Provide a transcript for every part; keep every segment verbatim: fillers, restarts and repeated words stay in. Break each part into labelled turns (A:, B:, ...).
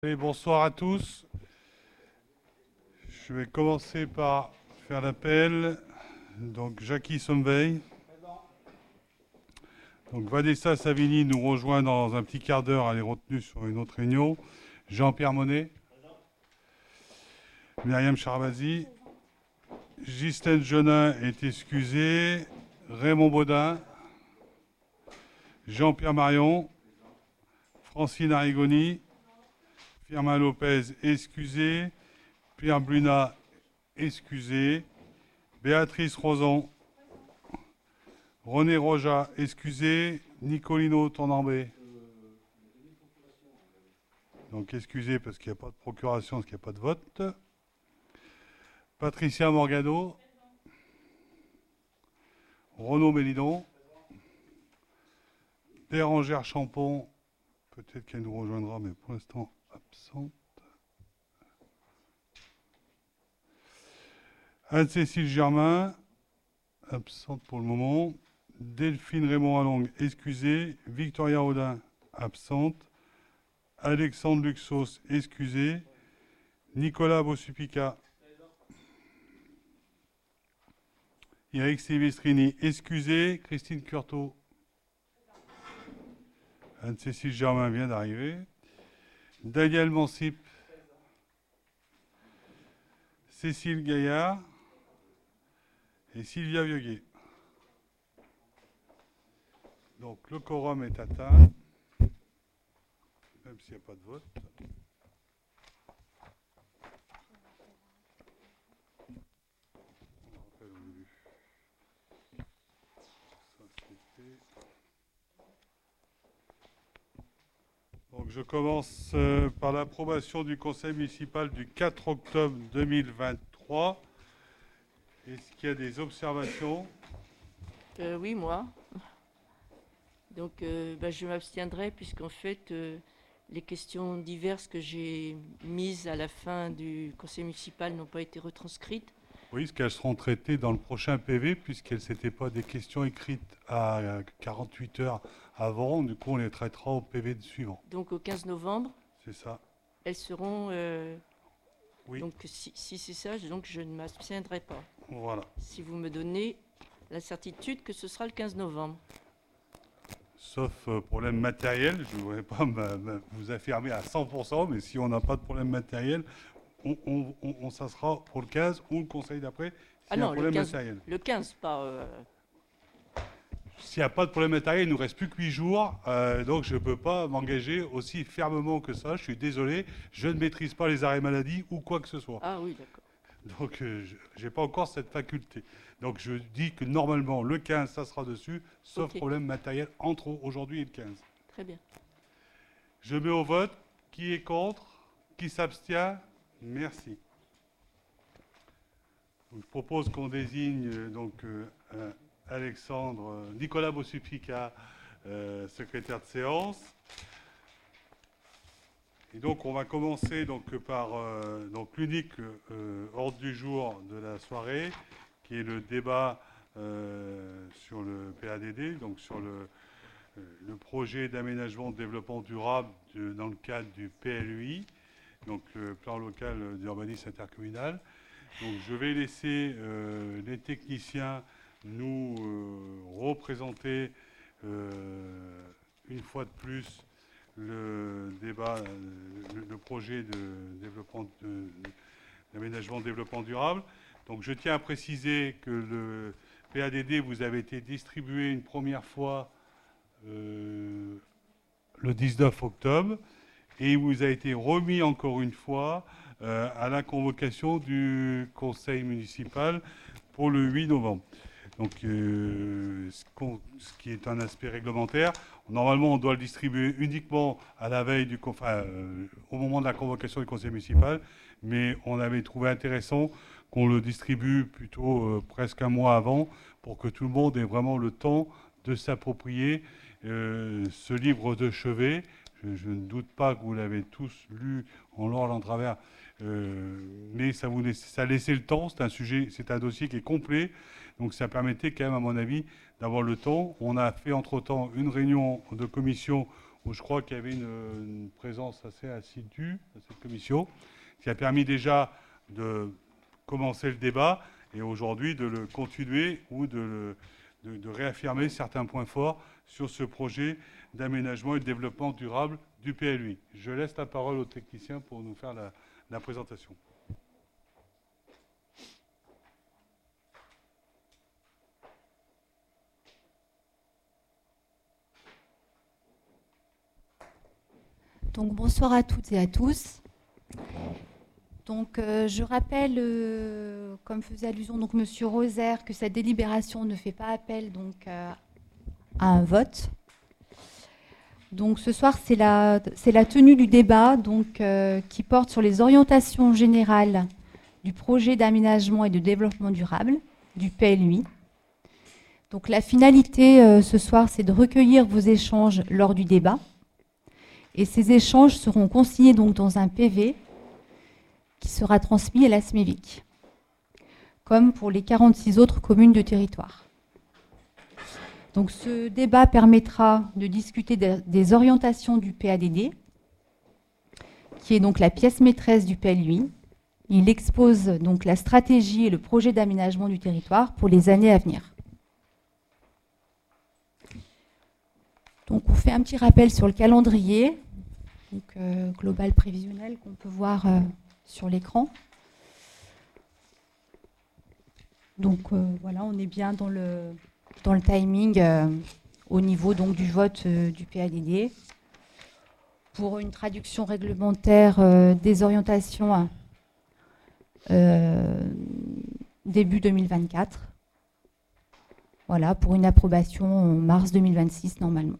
A: Et bonsoir à tous. Je vais commencer par faire l'appel. Donc Jackie Sommeil. Donc Vanessa Savini nous rejoint dans un petit quart d'heure. Elle est retenue sur une autre réunion. Jean-Pierre Monet. Myriam Charvazi. Ghislaine Jonin est excusée. Raymond Baudin. Jean-Pierre Marion. Francine Arrigoni. Firmin Lopez, excusé. Pierre Bluna, excusé. Béatrice Roson. René Roja, excusé. Nicolino Tondambé. Donc excusé parce qu'il n'y a pas de procuration, parce qu'il n'y a pas de vote. Patricia Morgado. Renaud Mélidon. Bérangère Champon. Peut-être qu'elle nous rejoindra, mais pour l'instant absente. Anne-Cécile Germain, absente pour le moment. Delphine Raymond-Allongue, excusée. Victoria Audin, absente. Alexandre Luxos, excusé. Nicolas Bossupica. Eric Silvestrini, excusé. Christine Curto. Anne-Cécile Germain vient d'arriver. Daniel Mansip. Cécile Gaillard. Et Sylvia Vieuguet. Donc le quorum est atteint, même s'il n'y a pas de vote. Donc je commence euh, par l'approbation du conseil municipal du quatre octobre deux mille vingt-trois. Est-ce qu'il y a des observations?
B: euh, Oui, moi. Donc euh, bah, je m'abstiendrai puisqu'en fait euh, les questions diverses que j'ai mises à la fin du conseil municipal n'ont pas été retranscrites.
A: Oui, parce qu'elles seront traitées dans le prochain P V, puisqu'elles n'étaient pas des questions écrites à quarante-huit heures avant. Du coup, on les traitera au P V suivant.
B: Donc au quinze novembre,
A: c'est ça.
B: Elles seront... Euh,
A: oui.
B: Donc si, si c'est ça, donc je ne m'abstiendrai pas.
A: Voilà.
B: Si vous me donnez la certitude que ce sera le quinze novembre.
A: Sauf euh, problème matériel, je ne voudrais pas ma, ma, vous affirmer à cent pour cent, mais si on n'a pas de problème matériel, on, on, on, on ça sera pour le quinze ou le conseil d'après.
B: Ah non, le quinze, le quinze, pas... Euh...
A: S'il n'y a pas de problème matériel, il ne nous reste plus que huit jours, euh, donc je ne peux pas m'engager aussi fermement que ça. Je suis désolé, je ne maîtrise pas les arrêts maladie ou quoi que ce soit.
B: Ah oui, d'accord.
A: Donc euh, je n'ai pas encore cette faculté. Donc je dis que normalement, le quinze, ça sera dessus, sauf okay. problème matériel entre aujourd'hui et le quinze.
B: Très bien.
A: Je mets au vote. Qui est contre? Qui s'abstient? Merci. Donc, je propose qu'on désigne euh, donc euh, euh, Alexandre, euh, Nicolas Bossupica, euh, secrétaire de séance. Et donc on va commencer donc, par euh, donc, l'unique euh, ordre du jour de la soirée, qui est le débat euh, sur le P A D D, donc sur le, euh, le projet d'aménagement de développement durable de, dans le cadre du P L U I, donc le plan local d'urbanisme intercommunal. Donc je vais laisser euh, les techniciens nous euh, représenter euh, une fois de plus le débat, le, le projet de développement de, d'aménagement de développement durable. Donc je tiens à préciser que le P A D D vous avait été distribué une première fois euh, le dix-neuf octobre et il vous a été remis encore une fois euh, à la convocation du conseil municipal pour le huit novembre. Donc, euh, ce, ce qui est un aspect réglementaire. Normalement, on doit le distribuer uniquement à la veille du, enfin, euh, au moment de la convocation du conseil municipal, mais on avait trouvé intéressant qu'on le distribue plutôt euh, presque un mois avant pour que tout le monde ait vraiment le temps de s'approprier euh, ce livre de chevet. Je, je ne doute pas que vous l'avez tous lu en long, en travers, euh, mais ça vous laisse, ça laissait le temps. C'est un sujet, c'est un dossier qui est complet. Donc ça permettait quand même, à mon avis, d'avoir le temps. On a fait entre-temps une réunion de commission où je crois qu'il y avait une, une présence assez assidue à cette commission, qui a permis déjà de commencer le débat et aujourd'hui de le continuer ou de, le, de, de réaffirmer certains points forts sur ce projet d'aménagement et de développement durable du P L U I. Je laisse la parole au technicien pour nous faire la, la présentation.
C: Donc bonsoir à toutes et à tous. Donc euh, je rappelle, euh, comme faisait allusion donc Monsieur Rosaire, que cette délibération ne fait pas appel donc euh, à un vote. Donc ce soir c'est la c'est la tenue du débat donc euh, qui porte sur les orientations générales du projet d'aménagement et de développement durable du P L U I. Donc la finalité euh, ce soir c'est de recueillir vos échanges lors du débat. Et ces échanges seront consignés donc dans un P V qui sera transmis à la S M E V I C, comme pour les quarante-six autres communes de territoire. Donc ce débat permettra de discuter des orientations du P A D D, qui est donc la pièce maîtresse du P L U I. Il expose donc la stratégie et le projet d'aménagement du territoire pour les années à venir. Donc on fait un petit rappel sur le calendrier, donc, euh, global prévisionnel qu'on peut voir euh, sur l'écran. Donc euh, voilà, on est bien dans le, dans le timing euh, au niveau donc, du vote euh, du P A D D. Pour une traduction réglementaire euh, des orientations euh, début deux mille vingt-quatre. Voilà, pour une approbation en mars deux mille vingt-six normalement.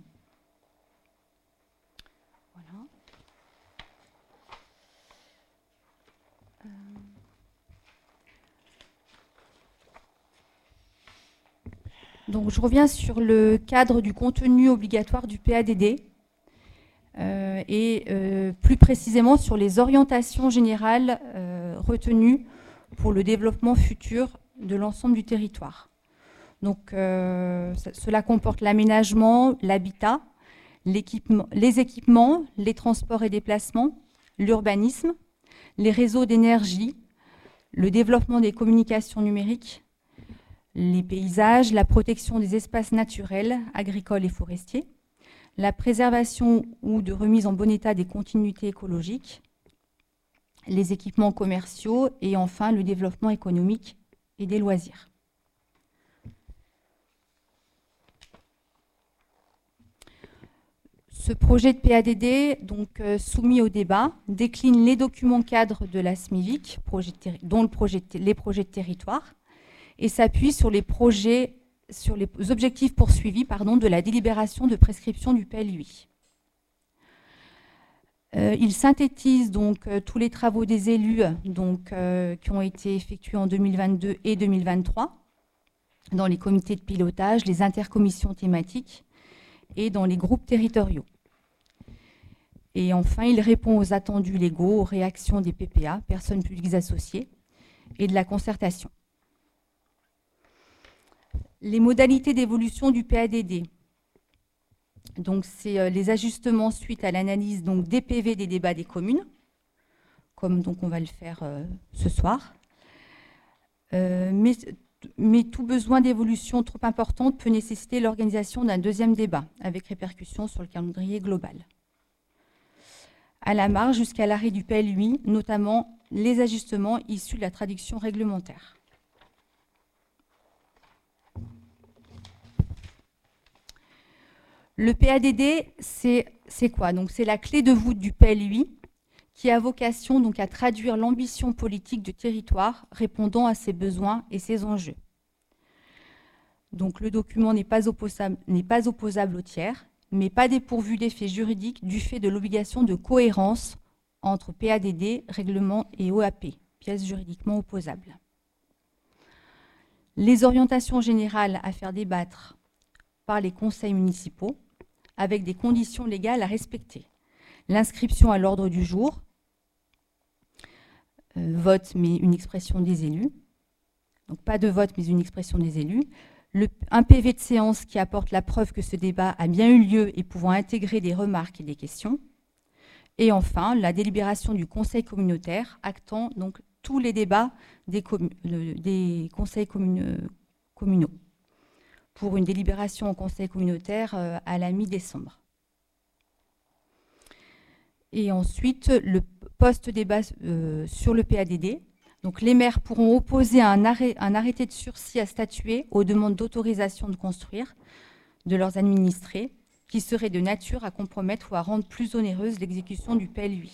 C: Donc, je reviens sur le cadre du contenu obligatoire du P A D D euh, et euh, plus précisément sur les orientations générales euh, retenues pour le développement futur de l'ensemble du territoire. Donc, euh, ça, cela comporte l'aménagement, l'habitat, les équipements, les transports et déplacements, l'urbanisme, les réseaux d'énergie, le développement des communications numériques, les paysages, la protection des espaces naturels, agricoles et forestiers, la préservation ou de remise en bon état des continuités écologiques, les équipements commerciaux et enfin le développement économique et des loisirs. Ce projet de P A D D, donc, euh, soumis au débat, décline les documents cadres de la S M E V I C, projet de dont le projet de les projets de territoire, et s'appuie sur les projets, sur les objectifs poursuivis pardon, de la délibération de prescription du P L U I. Euh, il synthétise donc euh, tous les travaux des élus donc, euh, qui ont été effectués en deux mille vingt-deux et deux mille vingt-trois dans les comités de pilotage, les intercommissions thématiques et dans les groupes territoriaux. Et enfin, il répond aux attendus légaux, aux réactions des P P A, personnes publiques associées, et de la concertation. Les modalités d'évolution du P A D D. Donc, c'est euh, les ajustements suite à l'analyse donc, des P V des débats des communes, comme donc, on va le faire euh, ce soir. Euh, mais, mais tout besoin d'évolution trop importante peut nécessiter l'organisation d'un deuxième débat, avec répercussions sur le calendrier global. À la marge, jusqu'à l'arrêt du P L U I, notamment les ajustements issus de la traduction réglementaire. Le P A D D, c'est quoi? Donc, c'est la clé de voûte du P L U I qui a vocation donc, à traduire l'ambition politique du territoire répondant à ses besoins et ses enjeux. Donc, le document n'est pas opposable, n'est pas opposable au tiers, mais pas dépourvu d'effet juridique du fait de l'obligation de cohérence entre P A D D, règlement et O A P, pièces juridiquement opposables. Les orientations générales à faire débattre par les conseils municipaux avec des conditions légales à respecter. L'inscription à l'ordre du jour, euh, vote mais une expression des élus, donc pas de vote mais une expression des élus, Le, un P V de séance qui apporte la preuve que ce débat a bien eu lieu et pouvant intégrer des remarques et des questions. Et enfin, la délibération du conseil communautaire actant donc tous les débats des, des conseils communaux pour une délibération au conseil communautaire à la mi-décembre. Et ensuite, le post-débat euh, sur le P A D D. Donc, les maires pourront opposer un, arrêt, un arrêté de sursis à statuer aux demandes d'autorisation de construire de leurs administrés qui serait de nature à compromettre ou à rendre plus onéreuse l'exécution du P L U I.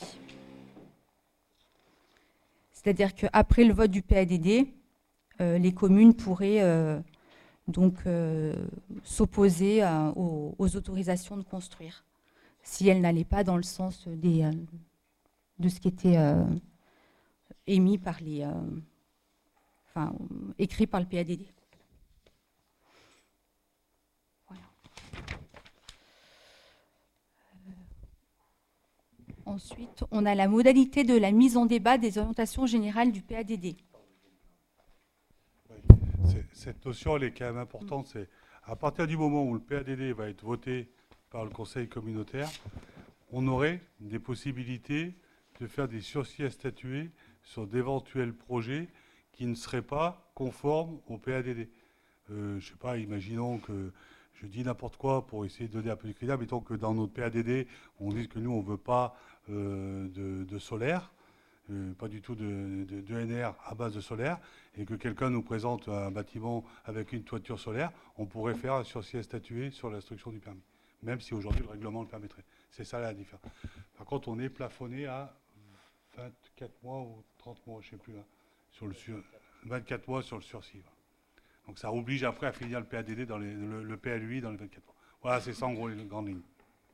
C: C'est-à-dire qu'après le vote du P A D D, euh, les communes pourraient euh, donc euh, s'opposer euh, aux, aux autorisations de construire, si elles n'allaient pas dans le sens des, euh, de ce qui était euh, émis par les, euh, enfin, écrit par le P A D D. Voilà. Euh, ensuite, on a la modalité de la mise en débat des orientations générales du P A D D.
A: Cette notion, elle est quand même importante. C'est à partir du moment où le P A D D va être voté par le conseil communautaire, on aurait des possibilités de faire des sursis à statuer sur d'éventuels projets qui ne seraient pas conformes au P A D D. Euh, je ne sais pas, imaginons que je dis n'importe quoi pour essayer de donner un peu de critères. Mettons que dans notre P A D D, on dise que nous, on ne veut pas euh, de, de solaire. Euh, pas du tout de, de, de N R à base de solaire, et que quelqu'un nous présente un bâtiment avec une toiture solaire, on pourrait faire un sursis à statuer sur l'instruction du permis, même si aujourd'hui le règlement le permettrait. C'est ça la différence. Par contre, on est plafonné à vingt-quatre mois ou trente mois, je ne sais plus, là, sur le sur, vingt-quatre mois sur le sursis. Donc ça oblige après à finir le P A D D, dans les, le, le P L U I dans les vingt-quatre mois. Voilà, c'est ça en gros les grandes lignes.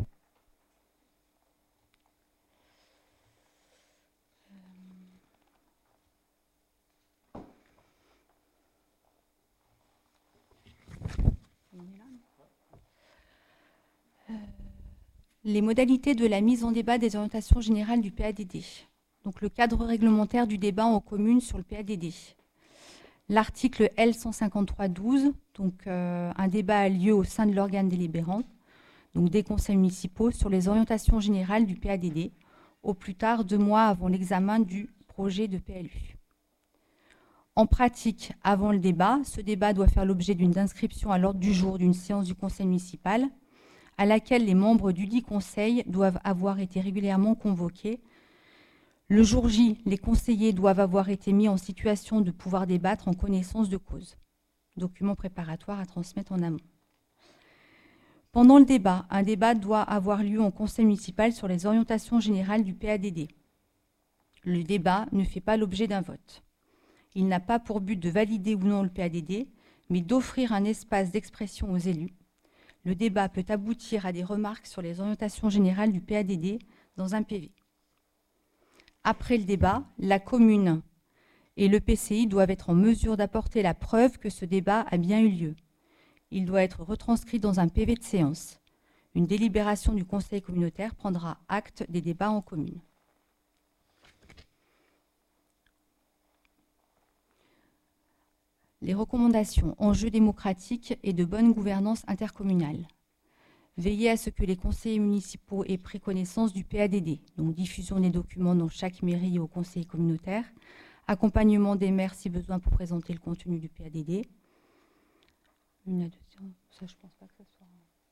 C: Les modalités de la mise en débat des orientations générales du P A D D. Donc le cadre réglementaire du débat en commune sur le P A D D. L'article L cent cinquante-trois douze, donc euh, un débat a lieu au sein de l'organe délibérant, donc des conseils municipaux, sur les orientations générales du P A D D, au plus tard deux mois avant l'examen du projet de P L U. En pratique, avant le débat, ce débat doit faire l'objet d'une inscription à l'ordre du jour d'une séance du conseil municipal, à laquelle les membres du dit conseil doivent avoir été régulièrement convoqués. Le jour J, les conseillers doivent avoir été mis en situation de pouvoir débattre en connaissance de cause. Document préparatoire à transmettre en amont. Pendant le débat, un débat doit avoir lieu en conseil municipal sur les orientations générales du P A D D. Le débat ne fait pas l'objet d'un vote. Il n'a pas pour but de valider ou non le P A D D, mais d'offrir un espace d'expression aux élus. Le débat peut aboutir à des remarques sur les orientations générales du P A D D dans un P V. Après le débat, la commune et le P C I doivent être en mesure d'apporter la preuve que ce débat a bien eu lieu. Il doit être retranscrit dans un P V de séance. Une délibération du conseil communautaire prendra acte des débats en commune. Les recommandations, enjeux démocratiques et de bonne gouvernance intercommunale. Veiller à ce que les conseillers municipaux aient pris connaissance du P A D D, donc diffusion des documents dans chaque mairie et au conseil communautaire, accompagnement des maires si besoin pour présenter le contenu du P A D D. Une adoption, ça je pense pas que ça soit...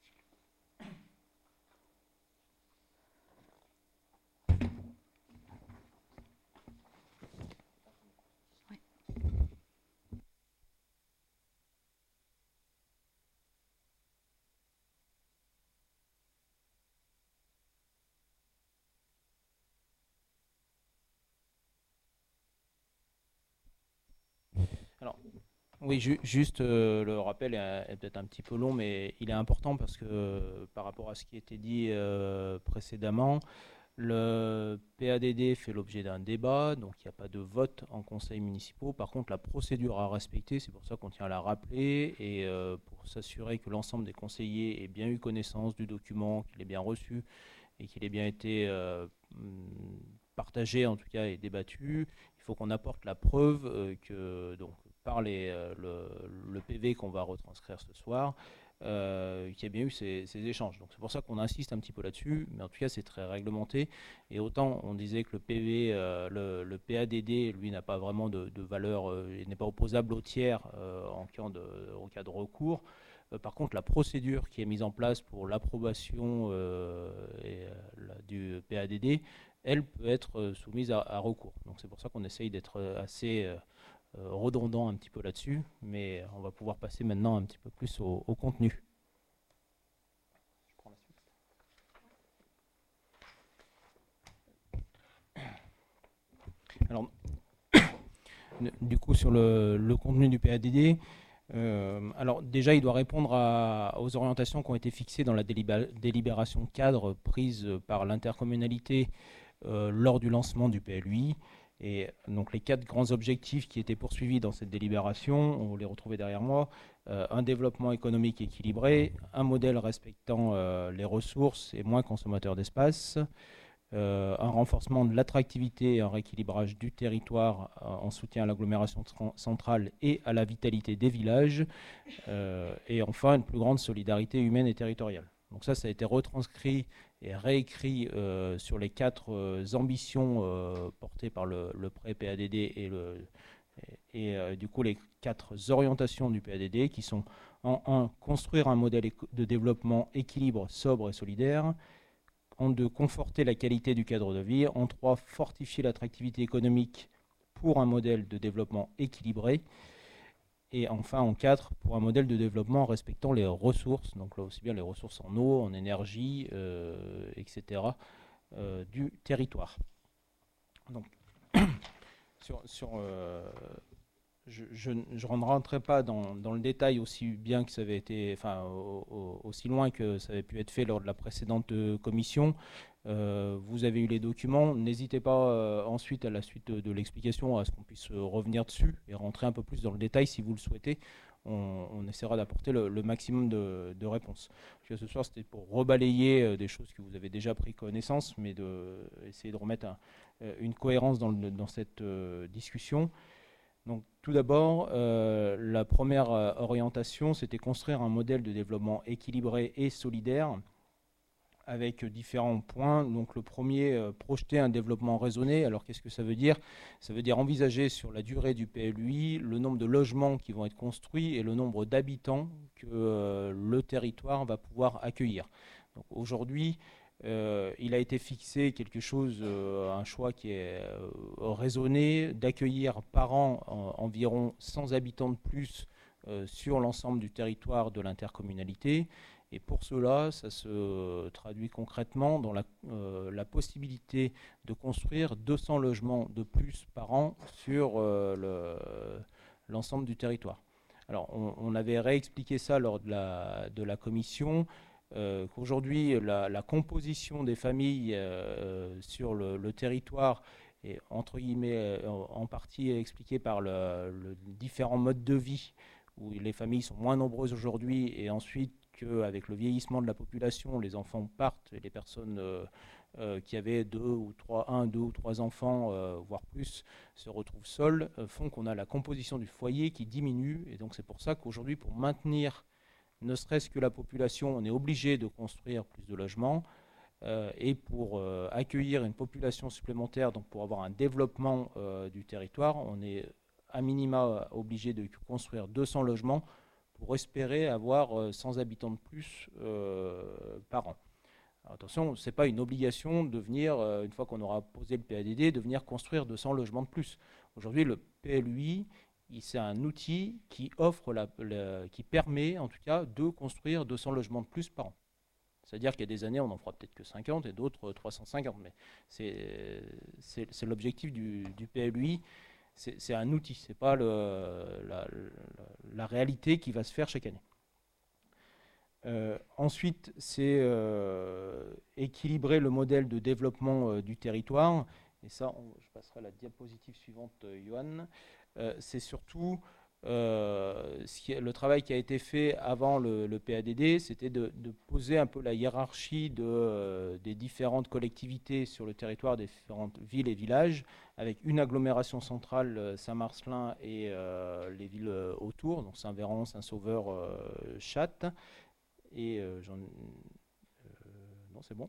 D: Alors, oui, ju juste euh, le rappel est, est peut-être un petit peu long, mais il est important parce que euh, par rapport à ce qui a été dit euh, précédemment, le P A D D fait l'objet d'un débat, donc il n'y a pas de vote en conseil municipal. Par contre, la procédure à respecter, c'est pour ça qu'on tient à la rappeler, et euh, pour s'assurer que l'ensemble des conseillers aient bien eu connaissance du document, qu'il ait bien reçu et qu'il ait bien été euh, partagé en tout cas et débattu. Il faut qu'on apporte la preuve euh, que donc par les, euh, le, le P V qu'on va retranscrire ce soir, euh, qu'il y a bien eu ces, ces échanges. Donc c'est pour ça qu'on insiste un petit peu là-dessus, mais en tout cas c'est très réglementé. Et autant on disait que le P V, euh, le, le P A D D, lui n'a pas vraiment de, de valeur, euh, il n'est pas opposable au tiers euh, en cas de, en cas de recours. Euh, par contre, la procédure qui est mise en place pour l'approbation euh, et, euh, la, du P A D D, elle peut être soumise à, à recours. Donc c'est pour ça qu'on essaye d'être assez euh, redondant un petit peu là-dessus, mais on va pouvoir passer maintenant un petit peu plus au, au contenu. Je prends la suite. Alors, du coup, sur le, le contenu du P A D D, euh, alors déjà, il doit répondre à, aux orientations qui ont été fixées dans la délibération cadre prise par l'intercommunalité euh, lors du lancement du P L U I. Et donc les quatre grands objectifs qui étaient poursuivis dans cette délibération, on vous les retrouve derrière moi, euh, un développement économique équilibré, un modèle respectant euh, les ressources et moins consommateur d'espace, euh, un renforcement de l'attractivité et un rééquilibrage du territoire euh, en soutien à l'agglomération centrale et à la vitalité des villages, euh, et enfin une plus grande solidarité humaine et territoriale. Donc ça, ça a été retranscrit et réécrit euh, sur les quatre euh, ambitions euh, portées par le, le pré-P A D D et, le, et, et euh, du coup les quatre orientations du P A D D qui sont en un, construire un modèle de développement équilibre, sobre et solidaire, en deux, conforter la qualité du cadre de vie, en trois, fortifier l'attractivité économique pour un modèle de développement équilibré, et enfin en quatre, pour un modèle de développement respectant les ressources, donc là aussi bien les ressources en eau, en énergie, euh, et cetera, euh, du territoire. Donc, sur, sur, euh, je ne rentrerai pas dans, dans le détail aussi bien que ça avait été, enfin au, au, aussi loin que ça avait pu être fait lors de la précédente commission. Euh, vous avez eu les documents, n'hésitez pas euh, ensuite à la suite de, de l'explication à ce qu'on puisse revenir dessus et rentrer un peu plus dans le détail si vous le souhaitez. On, on essaiera d'apporter le, le maximum de, de réponses. Parce que ce soir c'était pour rebalayer euh, des choses que vous avez déjà pris connaissance, mais de essayer de remettre un, une cohérence dans, le, dans cette euh, discussion. Donc tout d'abord, euh, la première euh, orientation, c'était construire un modèle de développement équilibré et solidaire avec différents points. Donc le premier, euh, projeter un développement raisonné. Alors qu'est-ce que ça veut dire? Ça veut dire envisager sur la durée du P L U I le nombre de logements qui vont être construits et le nombre d'habitants que euh, le territoire va pouvoir accueillir. Donc aujourd'hui, euh, il a été fixé quelque chose, euh, un choix qui est euh, raisonné, d'accueillir par an en, environ cent habitants de plus euh, sur l'ensemble du territoire de l'intercommunalité. Et pour cela, ça se traduit concrètement dans la, euh, la possibilité de construire deux cents logements de plus par an sur euh, l'ensemble du territoire. Alors, on, on avait réexpliqué ça lors de la, de la commission, euh, qu'aujourd'hui, la, la composition des familles euh, sur le, le territoire est, entre guillemets, en, en partie expliquée par le, le différents modes de vie, où les familles sont moins nombreuses aujourd'hui, et ensuite, qu'avec le vieillissement de la population, les enfants partent et les personnes euh, euh, qui avaient deux ou trois, un, deux ou trois enfants, euh, voire plus, se retrouvent seuls, euh, font qu'on a la composition du foyer qui diminue. Et donc c'est pour ça qu'aujourd'hui, pour maintenir ne serait-ce que la population, on est obligé de construire plus de logements. Euh, et pour euh, accueillir une population supplémentaire, donc pour avoir un développement euh, du territoire, on est à minima obligé de construire deux cents logements pour espérer avoir euh, cent habitants de plus euh, par an. Alors, attention, ce n'est pas une obligation de venir, euh, une fois qu'on aura posé le P A D D, de venir construire deux cents logements de plus. Aujourd'hui, le P L U I, c'est un outil qui offre, la, la, qui permet en tout cas de construire deux cents logements de plus par an. C'est-à-dire qu'il y a des années, on n'en fera peut-être que cinquante et d'autres trois cent cinquante. Mais c'est l'objectif du, du P L U I. C'est un outil, ce n'est pas le, la, la, la réalité qui va se faire chaque année. Euh, ensuite, c'est euh, équilibrer le modèle de développement euh, du territoire. Et ça, on, je passerai à la diapositive suivante, euh, Johan. Euh, c'est surtout euh, ce qui, le travail qui a été fait avant le, le P A D D, c'était de, de poser un peu la hiérarchie de, euh, des différentes collectivités sur le territoire des différentes villes et villages, avec une agglomération centrale, Saint-Marcelin, et euh, les villes euh, autour, donc Saint-Véran, Saint-Sauveur, euh, Chatte, et euh, j'en, euh, non c'est bon.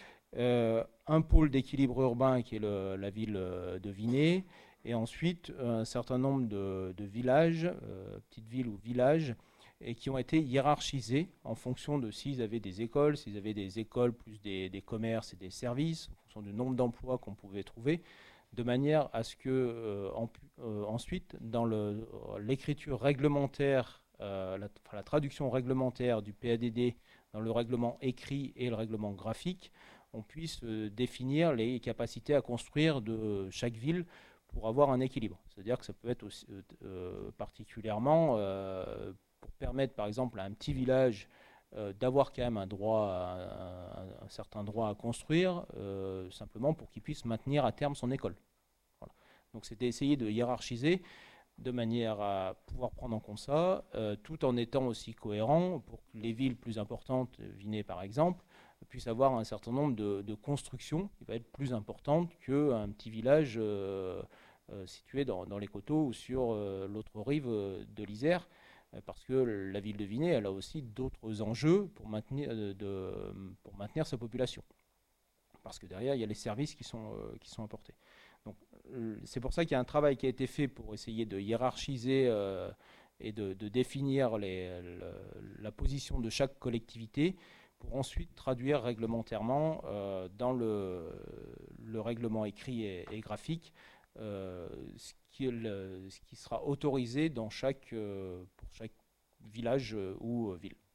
D: Euh, un pôle d'équilibre urbain qui est le, la ville de Vinay, et ensuite un certain nombre de, de villages, euh, petites villes ou villages, et qui ont été hiérarchisés en fonction de s'ils avaient des écoles, s'ils avaient des écoles plus des, des commerces et des services, en fonction du nombre d'emplois qu'on pouvait trouver, de manière à ce que euh, en, euh, ensuite, dans le, l'écriture réglementaire, euh, la, enfin, la traduction réglementaire du P A D D dans le règlement écrit et le règlement graphique, on puisse euh, définir les capacités à construire de chaque ville pour avoir un équilibre. C'est-à-dire que ça peut être aussi, euh, particulièrement euh, pour permettre, par exemple, à un petit village euh, d'avoir quand même un, droit, un, un, un certain droit à construire, euh, simplement pour qu'il puisse maintenir à terme son école. Voilà. Donc c'était essayer de hiérarchiser de manière à pouvoir prendre en compte ça, euh, tout en étant aussi cohérent pour que les villes plus importantes, Vinay par exemple, puissent avoir un certain nombre de, de constructions qui va être plus importante qu'un petit village euh, euh, situé dans, dans les coteaux ou sur euh, l'autre rive euh, de l'Isère, euh, parce que la ville de Vinay, elle a aussi d'autres enjeux pour maintenir, de, de, pour maintenir sa population. Parce que derrière, il y a les services qui sont, euh, qui sont apportés. Donc, euh, c'est pour ça qu'il y a un travail qui a été fait pour essayer de hiérarchiser euh, et de, de définir les, le, la position de chaque collectivité, pour ensuite traduire réglementairement euh, dans le, le règlement écrit et, et graphique euh, ce, qui est le, ce qui sera autorisé dans chaque, euh, pour chaque village euh, ou euh, ville.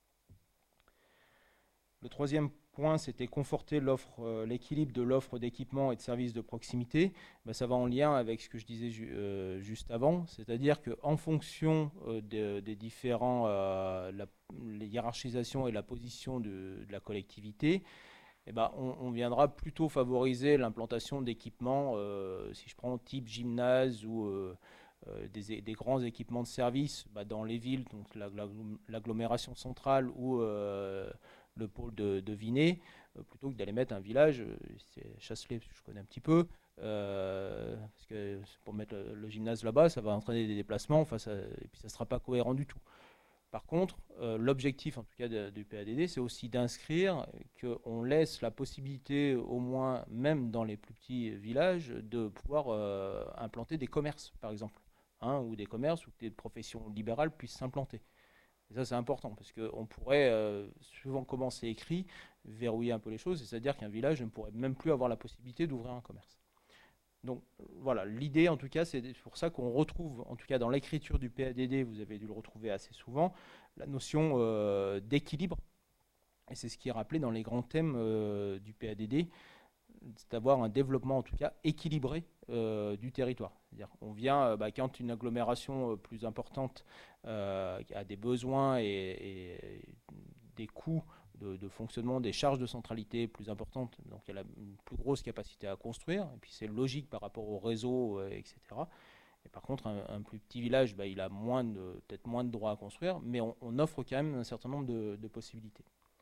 D: Le troisième point, c'était conforter l'offre, euh, l'équilibre de l'offre d'équipements et de services de proximité. Ben, ça va en lien avec ce que je disais ju euh, juste avant, c'est-à-dire qu'en fonction euh, de, des différents, euh, la, les hiérarchisations et la position de, de la collectivité, eh ben, on, on viendra plutôt favoriser l'implantation d'équipements, euh, si je prends type gymnase ou euh, euh, des, des grands équipements de service bah, dans les villes, donc l'agglomération centrale ou euh, le pôle de, de Vinay, euh, plutôt que d'aller mettre un village, euh, c'est Chasselet, je connais un petit peu, euh, parce que pour mettre le, le gymnase là-bas, ça va entraîner des déplacements, enfin ça, et puis ça ne sera pas cohérent du tout. Par contre, euh, l'objectif en tout cas de, du P A D D, c'est aussi d'inscrire qu'on laisse la possibilité, au moins même dans les plus petits villages, de pouvoir euh, implanter des commerces, par exemple, hein, ou des commerces où des professions libérales puissent s'implanter. Et ça, c'est important, parce qu'on pourrait, euh, souvent comme c'est écrit, verrouiller un peu les choses, c'est-à-dire qu'un village ne pourrait même plus avoir la possibilité d'ouvrir un commerce. Donc voilà, l'idée en tout cas, c'est pour ça qu'on retrouve, en tout cas dans l'écriture du P A D D, vous avez dû le retrouver assez souvent, la notion euh, d'équilibre. Et c'est ce qui est rappelé dans les grands thèmes euh, du P A D D, c'est d'avoir un développement en tout cas équilibré euh, du territoire. C'est-à-dire qu'on vient, euh, bah, quand une agglomération euh, plus importante euh, a des besoins et, et des coûts De, de fonctionnement, des charges de centralité plus importantes, donc il y a la, une plus grosse capacité à construire, et puis c'est logique par rapport au réseau, euh, et cetera. Et par contre, un, un plus petit village, bah, il a moins de, peut-être moins de droits à construire, mais on, on offre quand même un certain nombre de, de possibilités.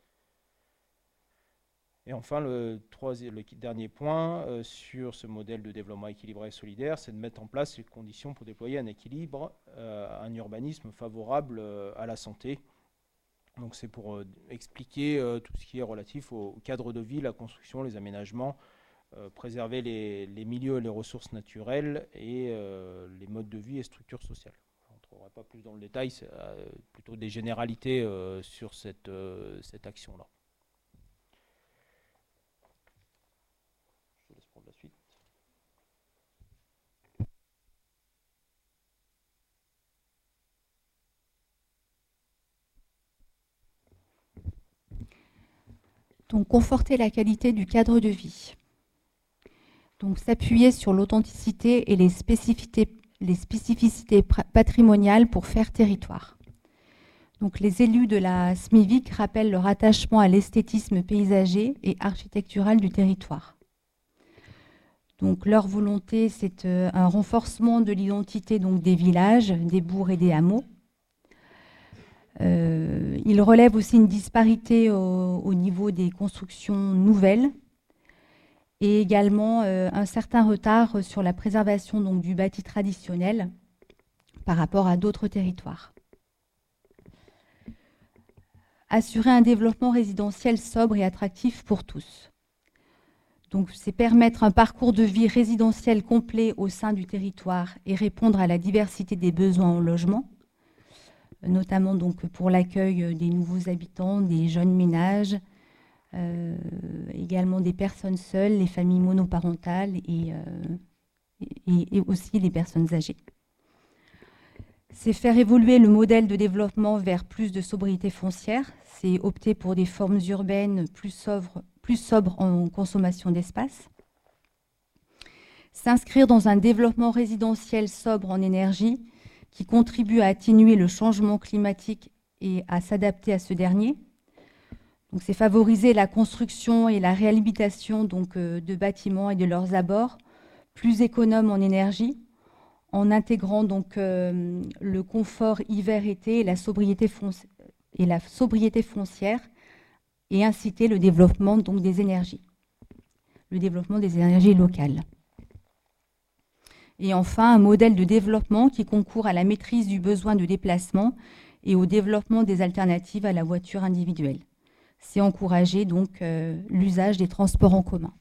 D: Et enfin, le, troisième, le dernier point euh, sur ce modèle de développement équilibré et solidaire, c'est de mettre en place les conditions pour déployer un équilibre, euh, un urbanisme favorable euh, à la santé. Donc c'est pour euh, expliquer euh, tout ce qui est relatif au, au cadre de vie, la construction, les aménagements, euh, préserver les, les milieux et les ressources naturelles et euh, les modes de vie et structures sociales. On ne trouverait pas plus dans le détail, c'est euh, plutôt des généralités euh, sur cette, euh, cette action-là. Je te laisse prendre la suite.
C: Donc, conforter la qualité du cadre de vie. Donc, s'appuyer sur l'authenticité et les spécificités, les spécificités patrimoniales pour faire territoire. Donc, les élus de la S M I V I C rappellent leur attachement à l'esthétisme paysager et architectural du territoire. Donc leur volonté, c'est euh, un renforcement de l'identité donc des villages, des bourgs et des hameaux. Euh, il relève aussi une disparité au, au niveau des constructions nouvelles et également euh, un certain retard sur la préservation donc, du bâti traditionnel par rapport à d'autres territoires. Assurer un développement résidentiel sobre et attractif pour tous. Donc, c'est permettre un parcours de vie résidentiel complet au sein du territoire et répondre à la diversité des besoins en logement, notamment donc pour l'accueil des nouveaux habitants, des jeunes ménages, euh, également des personnes seules, les familles monoparentales et, euh, et, et aussi les personnes âgées. C'est faire évoluer le modèle de développement vers plus de sobriété foncière, c'est opter pour des formes urbaines plus sobres, plus sobres en consommation d'espace. S'inscrire dans un développement résidentiel sobre en énergie qui contribue à atténuer le changement climatique et à s'adapter à ce dernier. Donc, c'est favoriser la construction et la réhabilitation donc, euh, de bâtiments et de leurs abords plus économes en énergie, en intégrant donc, euh, le confort hiver-été et la sobriété fonci- et la sobriété foncière et inciter le développement donc, des énergies, le développement des énergies locales. Et enfin, un modèle de développement qui concourt à la maîtrise du besoin de déplacement et au développement des alternatives à la voiture individuelle. C'est encourager donc euh, l'usage des transports en commun.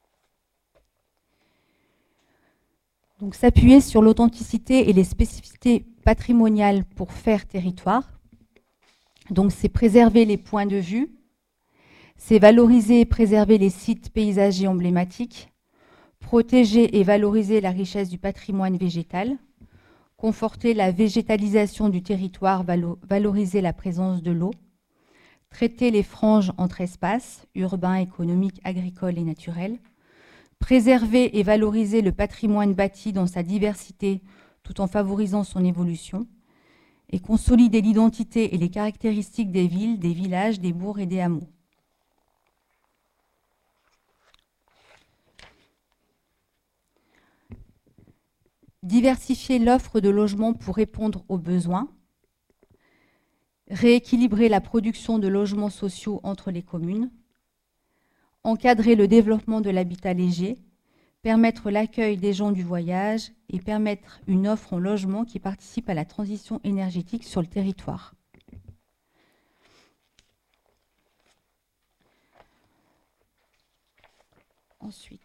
C: Donc s'appuyer sur l'authenticité et les spécificités patrimoniales pour faire territoire. Donc c'est préserver les points de vue, c'est valoriser et préserver les sites paysagers emblématiques, protéger et valoriser la richesse du patrimoine végétal, conforter la végétalisation du territoire, valo- valoriser la présence de l'eau, traiter les franges entre espaces, urbains, économiques, agricoles et naturels, préserver et valoriser le patrimoine bâti dans sa diversité tout en favorisant son évolution, et consolider l'identité et les caractéristiques des villes, des villages, des bourgs et des hameaux. Diversifier l'offre de logements pour répondre aux besoins, rééquilibrer la production de logements sociaux entre les communes, encadrer le développement de l'habitat léger, permettre l'accueil des gens du voyage et permettre une offre en logement qui participe à la transition énergétique sur le territoire. Ensuite,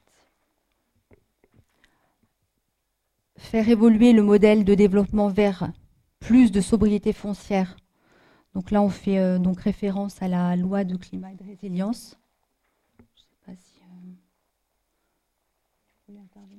C: faire évoluer le modèle de développement vers plus de sobriété foncière. Donc là, on fait euh, donc référence à la loi de climat et de résilience. Je ne sais pas si... Euh... Vous voulez intervenir ?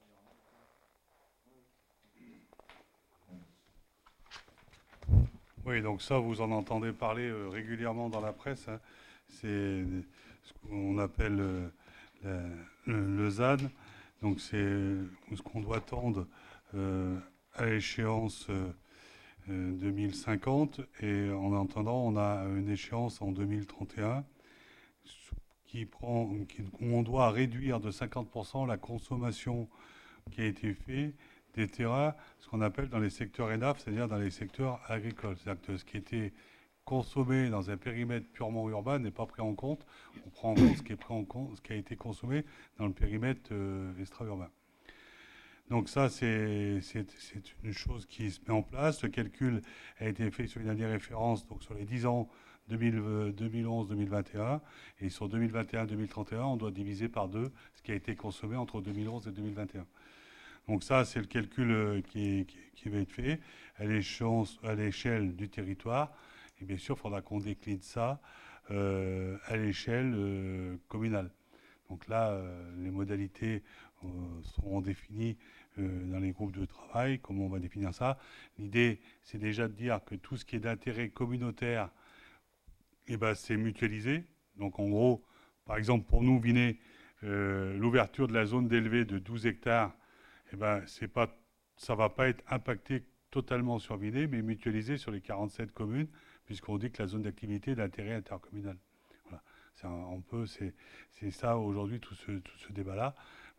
A: Oui, donc ça, vous en entendez parler euh, régulièrement dans la presse. Hein. C'est ce qu'on appelle euh, la, le, le Z A N. Donc c'est ce qu'on doit tendre euh, à l'échéance euh, deux mille cinquante. Et en attendant, on a une échéance en deux mille trente et un qui prend, qui, où on doit réduire de cinquante pour cent la consommation qui a été faite des terrains, ce qu'on appelle dans les secteurs E N A F, c'est-à-dire dans les secteurs agricoles. C'est-à-dire que ce qui était consommé dans un périmètre purement urbain n'est pas pris en compte. On prend en compte ce qui, est pris en compte, ce qui a été consommé dans le périmètre euh, extra-urbain. Donc ça, c'est une chose qui se met en place. Le calcul a été fait sur une année référence, donc sur les dix ans deux mille onze deux mille vingt et un. Et sur deux mille vingt et un deux mille trente et un, on doit diviser par deux ce qui a été consommé entre deux mille onze et deux mille vingt et un. Donc ça, c'est le calcul qui, qui, qui va être fait à l'échelle du territoire. Et bien sûr, il faudra qu'on décline ça euh, à l'échelle euh, communale. Donc là, euh, les modalités euh, seront définies euh, dans les groupes de travail, comment on va définir ça. L'idée, c'est déjà de dire que tout ce qui est d'intérêt communautaire, eh ben, c'est mutualisé. Donc en gros, par exemple, pour nous, Vinay, euh, l'ouverture de la zone d'élevée de douze hectares, eh ben, c'est pas, ça ne va pas être impacté totalement sur Vinay, mais mutualisé sur les quarante-sept communes, puisqu'on dit que la zone d'activité est d'intérêt intercommunal. Voilà. C'est un, on peut, c'est ça aujourd'hui, tout ce, tout ce débat-là.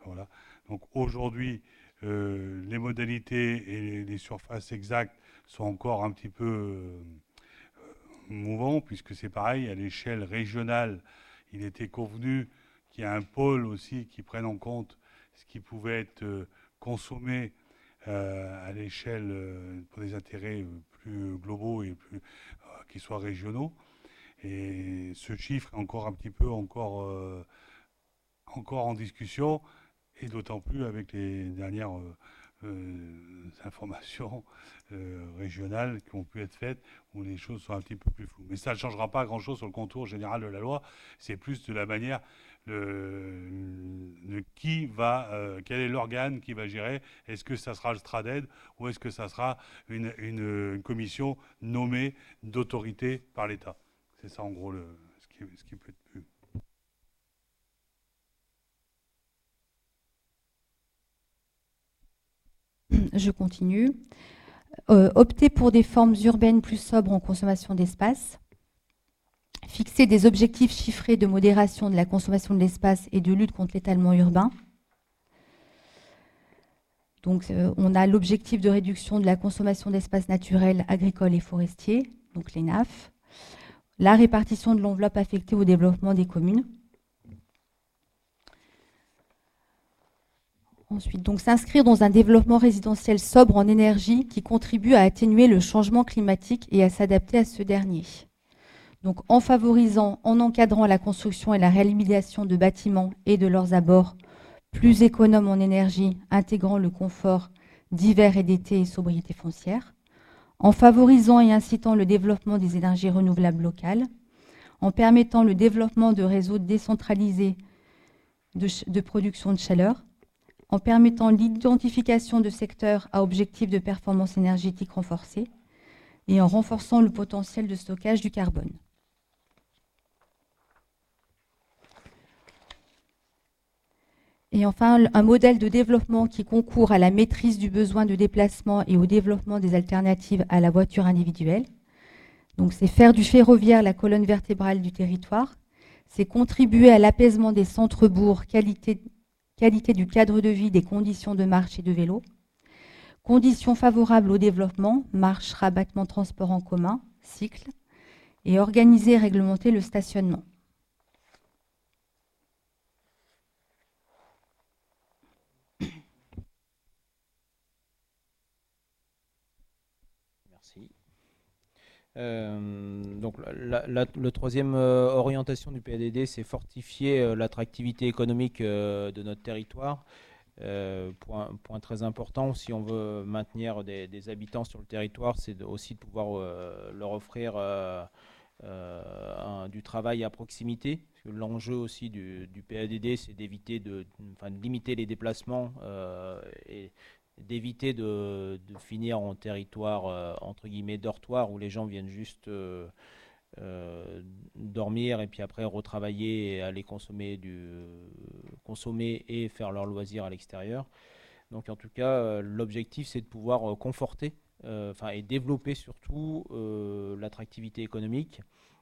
A: Voilà. Donc aujourd'hui, euh, les modalités et les, les surfaces exactes sont encore un petit peu euh, mouvants, puisque c'est pareil, à l'échelle régionale, il était convenu qu'il y a un pôle aussi qui prenne en compte ce qui pouvait être euh, consommé euh, à l'échelle euh, pour des intérêts euh, plus globaux et plus, euh, qui soient régionaux. Et ce chiffre est encore un petit peu encore, euh, encore en discussion, et d'autant plus avec les dernières euh, euh, informations euh, régionales qui ont pu être faites, où les choses sont un petit peu plus floues. Mais ça ne changera pas grand-chose sur le contour général de la loi. C'est plus de la manière, le, le qui va, euh, quel est l'organe qui va gérer. Est-ce que ça sera le STRADED ou est-ce que ça sera une, une, une commission nommée d'autorité par l'État? C'est ça en gros le, ce, qui, ce qui peut être plus.
C: Je continue. Euh, opter pour des formes urbaines plus sobres en consommation d'espace. Fixer des objectifs chiffrés de modération de la consommation de l'espace et de lutte contre l'étalement urbain. Donc, euh, on a l'objectif de réduction de la consommation d'espaces naturels, agricoles et forestiers, donc les N A F. La répartition de l'enveloppe affectée au développement des communes. Ensuite, donc s'inscrire dans un développement résidentiel sobre en énergie qui contribue à atténuer le changement climatique et à s'adapter à ce dernier. Donc en favorisant, en encadrant la construction et la réhabilitation de bâtiments et de leurs abords plus économes en énergie, intégrant le confort d'hiver et d'été et sobriété foncière, en favorisant et incitant le développement des énergies renouvelables locales, en permettant le développement de réseaux décentralisés de, de production de chaleur, en permettant l'identification de secteurs à objectifs de performance énergétique renforcés et en renforçant le potentiel de stockage du carbone. Et enfin, un modèle de développement qui concourt à la maîtrise du besoin de déplacement et au développement des alternatives à la voiture individuelle. Donc, c'est faire du ferroviaire la colonne vertébrale du territoire. C'est contribuer à l'apaisement des centres-bourgs, qualité, qualité du cadre de vie, des conditions de marche et de vélo. Conditions favorables au développement, marche, rabattement, transport en commun, cycle. Et organiser et réglementer le stationnement.
D: Merci. Euh, donc la, la, le troisième euh, orientation du P A D D, c'est fortifier euh, l'attractivité économique euh, de notre territoire. Euh, point, point très important, si on veut maintenir des, des habitants sur le territoire, c'est de, aussi de pouvoir euh, leur offrir euh, euh, un, du travail à proximité. L'enjeu aussi du, du P A D D, c'est d'éviter de, enfin, de limiter les déplacements euh, et d'éviter de, de finir en territoire euh, entre guillemets dortoir où les gens viennent juste euh, euh, dormir et puis après retravailler et aller consommer, du, consommer et faire leurs loisirs à l'extérieur. Donc en tout cas, euh, l'objectif c'est de pouvoir euh, conforter euh, enfin, et développer surtout euh, l'attractivité économique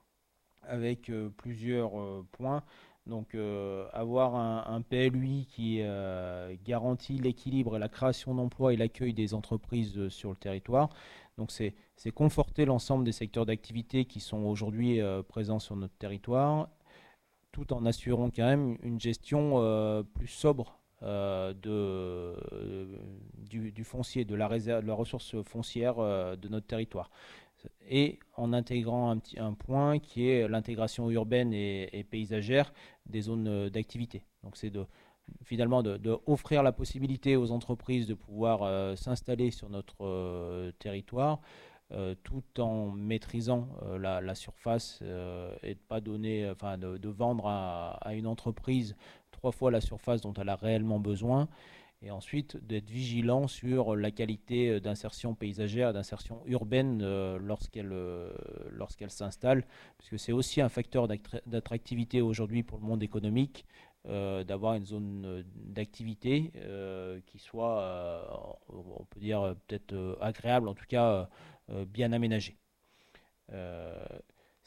D: avec euh, plusieurs euh, points. Donc euh, avoir un, un P L U I qui euh, garantit l'équilibre et la création d'emplois et l'accueil des entreprises euh, sur le territoire. Donc c'est conforter l'ensemble des secteurs d'activité qui sont aujourd'hui euh, présents sur notre territoire, tout en assurant quand même une gestion euh, plus sobre euh, de, euh, du, du foncier, de la, réserve, de la ressource foncière euh, de notre territoire. Et en intégrant un, petit, un point qui est l'intégration urbaine et, et paysagère des zones d'activité. Donc c'est de, finalement de, de offrir la possibilité aux entreprises de pouvoir euh, s'installer sur notre euh, territoire euh, tout en maîtrisant euh, la, la surface euh, et de pas donner, enfin de, de vendre à, à une entreprise trois fois la surface dont elle a réellement besoin. Et ensuite d'être vigilant sur la qualité d'insertion paysagère, d'insertion urbaine euh, lorsqu'elle euh, lorsqu'elle s'installe, puisque c'est aussi un facteur d'attractivité aujourd'hui pour le monde économique, euh, d'avoir une zone d'activité euh, qui soit, euh, on peut dire, peut-être euh, agréable, en tout cas euh, bien aménagée. Euh,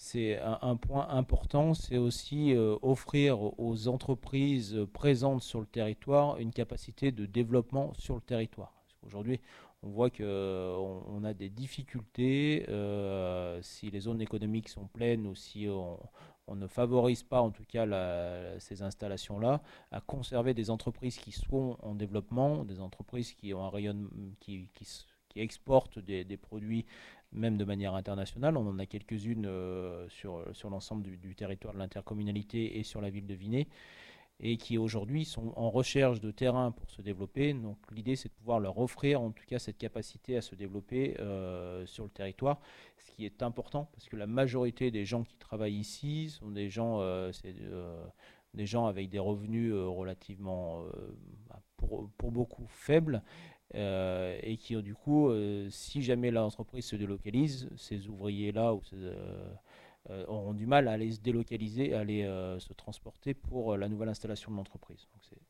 D: c'est un, un point important, c'est aussi euh, offrir aux entreprises présentes sur le territoire une capacité de développement sur le territoire. Aujourd'hui, on voit qu'on on a des difficultés euh, si les zones économiques sont pleines ou si on, on ne favorise pas, en tout cas, la, ces installations-là, à conserver des entreprises qui sont en développement, des entreprises qui ont un rayonnement, qui, qui, qui exportent des, des produits même de manière internationale. On en a quelques-unes euh, sur, sur l'ensemble du, du territoire de l'intercommunalité et sur la ville de Vinay, et qui aujourd'hui sont en recherche de terrain pour se développer. Donc l'idée, c'est de pouvoir leur offrir en tout cas cette capacité à se développer euh, sur le territoire, ce qui est important parce que la majorité des gens qui travaillent ici sont des gens, euh, c'est, euh, des gens avec des revenus euh, relativement, euh, pour, pour beaucoup, faibles, euh, et qui, du coup, euh, si jamais l'entreprise se délocalise, ces ouvriers-là ou ces... Euh, Euh, auront du mal à aller se délocaliser, à aller euh, se transporter pour euh, la nouvelle installation de l'entreprise. Donc c'est...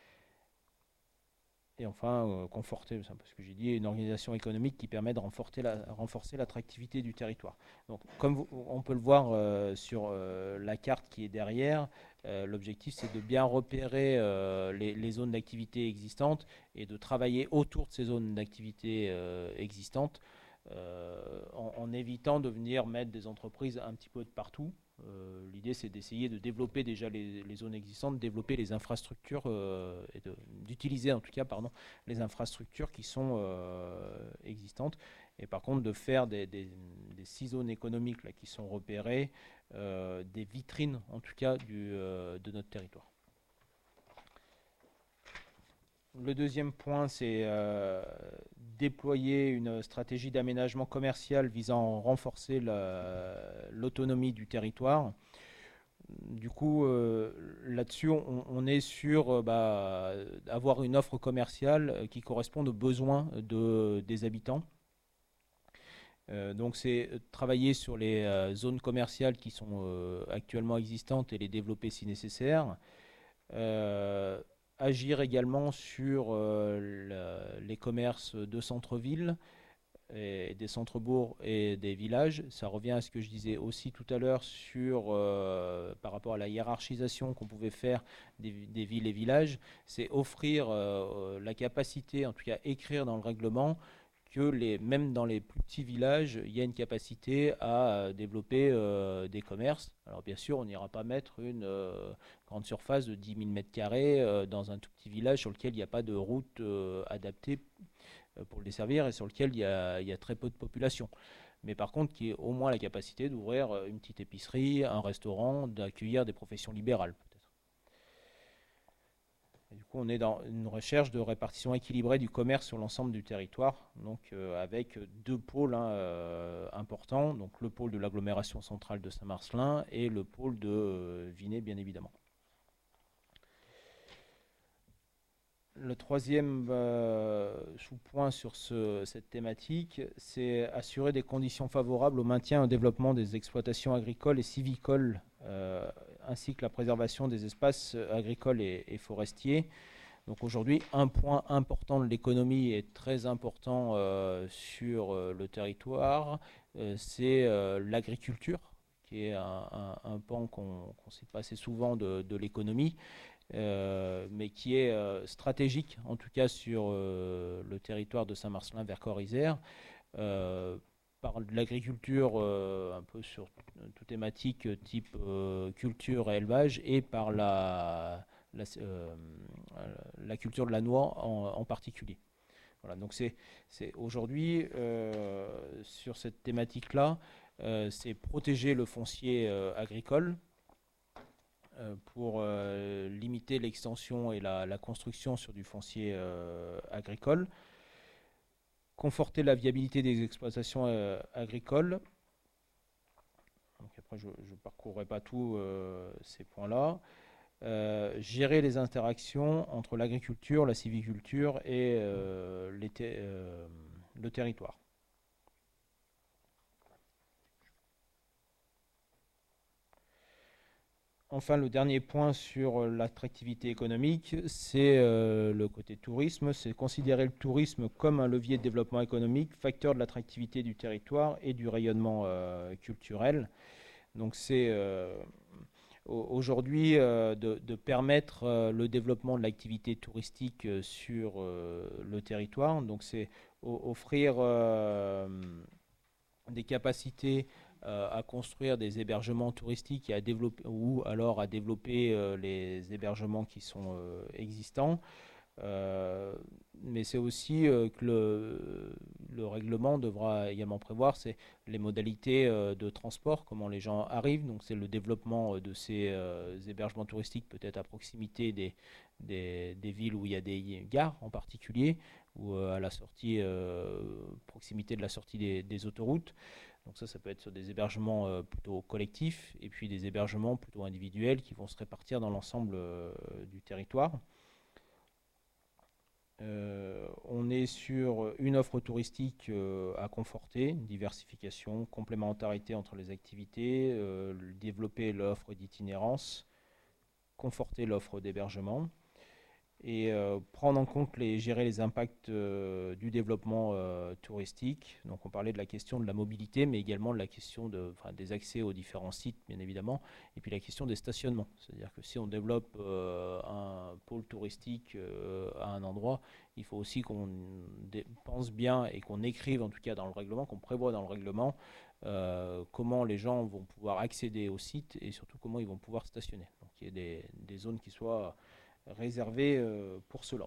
D: Et enfin, euh, conforter, c'est un peu ce que j'ai dit, une organisation économique qui permet de renforcer, la, renforcer l'attractivité du territoire. Donc, comme vous, on peut le voir euh, sur euh, la carte qui est derrière, euh, l'objectif c'est de bien repérer euh, les, les zones d'activité existantes et de travailler autour de ces zones d'activité euh, existantes. Euh, en, en évitant de venir mettre des entreprises un petit peu de partout. Euh, l'idée, c'est d'essayer de développer déjà les, les zones existantes, de développer les infrastructures euh, et de, d'utiliser en tout cas pardon, les infrastructures qui sont euh, existantes. Et par contre, de faire des, des, des six zones économiques là, qui sont repérées, euh, des vitrines en tout cas du, euh, de notre territoire. Le deuxième point, c'est euh, déployer une stratégie d'aménagement commercial visant à renforcer la, l'autonomie du territoire. Du coup, euh, là-dessus, on, on est sur euh, bah, avoir une offre commerciale qui corresponde aux besoins de, des habitants. Euh, donc, c'est travailler sur les euh, zones commerciales qui sont euh, actuellement existantes et les développer si nécessaire. Euh, Agir également sur euh, la, les commerces de centre-ville, et des centres-bourgs et des villages. Ça revient à ce que je disais aussi tout à l'heure sur, euh, par rapport à la hiérarchisation qu'on pouvait faire des, des villes et villages. C'est offrir euh, la capacité, en tout cas écrire dans le règlement, que les, même dans les plus petits villages, il y a une capacité à développer euh, des commerces. Alors bien sûr, on n'ira pas mettre une euh, grande surface de dix mille mètres carrés euh, dans un tout petit village sur lequel il n'y a pas de route euh, adaptée euh, pour le desservir et sur lequel il y, a, il y a très peu de population. Mais par contre, qui ait au moins la capacité d'ouvrir une petite épicerie, un restaurant, d'accueillir des professions libérales. Et du coup, on est dans une recherche de répartition équilibrée du commerce sur l'ensemble du territoire, donc euh, avec deux pôles hein, euh, importants, donc le pôle de l'agglomération centrale de Saint-Marcellin et le pôle de euh, Vinay, bien évidemment. Le troisième euh, sous-point sur ce, cette thématique, c'est assurer des conditions favorables au maintien et au développement des exploitations agricoles et civicoles, euh, ainsi que la préservation des espaces agricoles et, et forestiers. Donc aujourd'hui, un point important de l'économie est très important euh, sur euh, le territoire, euh, c'est euh, l'agriculture, qui est un, un, un pan qu'on qu'on cite pas assez souvent de, de l'économie. Euh, mais qui est euh, stratégique, en tout cas sur euh, le territoire de Saint-Marcellin vers Corps-Isère, euh, par de l'agriculture euh, un peu sur toute thématique type euh, culture et élevage, et par la, la, euh, la culture de la noix en, en particulier. Voilà, donc c'est, c'est aujourd'hui, euh, sur cette thématique-là, euh, c'est protéger le foncier euh, agricole, pour euh, limiter l'extension et la, la construction sur du foncier euh, agricole, conforter la viabilité des exploitations euh, agricoles. Donc après, je ne parcourrai pas tous euh, ces points-là. Euh, gérer les interactions entre l'agriculture, la sylviculture et euh, les ter- euh, le territoire. Enfin, le dernier point sur l'attractivité économique, c'est euh, le côté tourisme. C'est considérer le tourisme comme un levier de développement économique, facteur de l'attractivité du territoire et du rayonnement euh, culturel. Donc c'est euh, aujourd'hui euh, de, de permettre euh, le développement de l'activité touristique euh, sur euh, le territoire. Donc c'est offrir euh, des capacités euh, à construire des hébergements touristiques et à développer, ou alors à développer euh, les hébergements qui sont euh, existants. Euh, mais c'est aussi euh, que le, le règlement devra également prévoir c'est les modalités euh, de transport, comment les gens arrivent. Donc c'est le développement euh, de ces euh, hébergements touristiques peut-être à proximité des, des, des villes où il y a des gares en particulier, ou euh, à la sortie, euh, proximité de la sortie des, des autoroutes. Donc ça, ça peut être sur des hébergements euh, plutôt collectifs et puis des hébergements plutôt individuels qui vont se répartir dans l'ensemble euh, du territoire. Euh, on est sur une offre touristique euh, à conforter, une diversification, complémentarité entre les activités, euh, développer l'offre d'itinérance, conforter l'offre d'hébergement et euh, prendre en compte et gérer les impacts euh, du développement euh, touristique. Donc on parlait de la question de la mobilité, mais également de la question de, enfin, des accès aux différents sites, bien évidemment, et puis la question des stationnements. C'est-à-dire que si on développe euh, un pôle touristique euh, à un endroit, il faut aussi qu'on pense bien et qu'on écrive, en tout cas dans le règlement, qu'on prévoit dans le règlement, euh, comment les gens vont pouvoir accéder au site et surtout comment ils vont pouvoir stationner. Donc il y a des, des zones qui soient réservé euh, pour cela.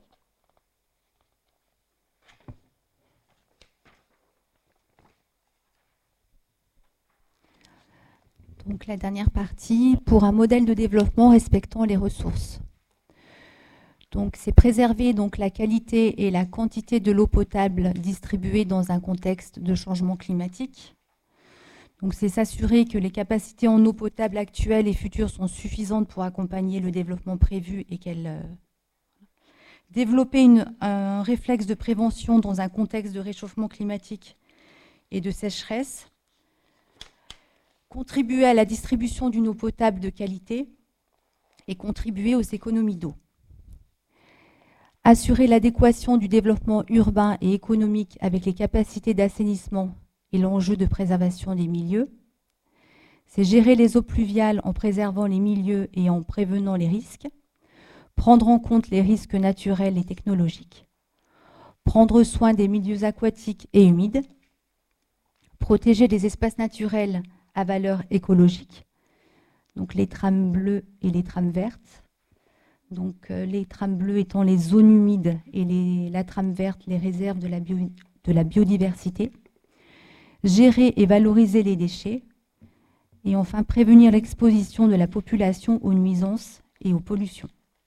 C: Donc la dernière partie, pour un modèle de développement respectant les ressources. Donc c'est préserver donc la qualité et la quantité de l'eau potable distribuée dans un contexte de changement climatique. Donc c'est s'assurer que les capacités en eau potable actuelles et futures sont suffisantes pour accompagner le développement prévu et qu'elles euh, développer une, un réflexe de prévention dans un contexte de réchauffement climatique et de sécheresse, contribuer à la distribution d'une eau potable de qualité et contribuer aux économies d'eau. Assurer l'adéquation du développement urbain et économique avec les capacités d'assainissement et l'enjeu de préservation des milieux. C'est gérer les eaux pluviales en préservant les milieux et en prévenant les risques. Prendre en compte les risques naturels et technologiques, prendre soin des milieux aquatiques et humides, protéger les espaces naturels à valeur écologique, donc les trames bleues et les trames vertes, donc euh, les trames bleues étant les zones humides et les, la trame verte les réserves de la, bio, de la biodiversité, gérer et valoriser les déchets, et enfin prévenir l'exposition de la population aux nuisances et aux pollutions.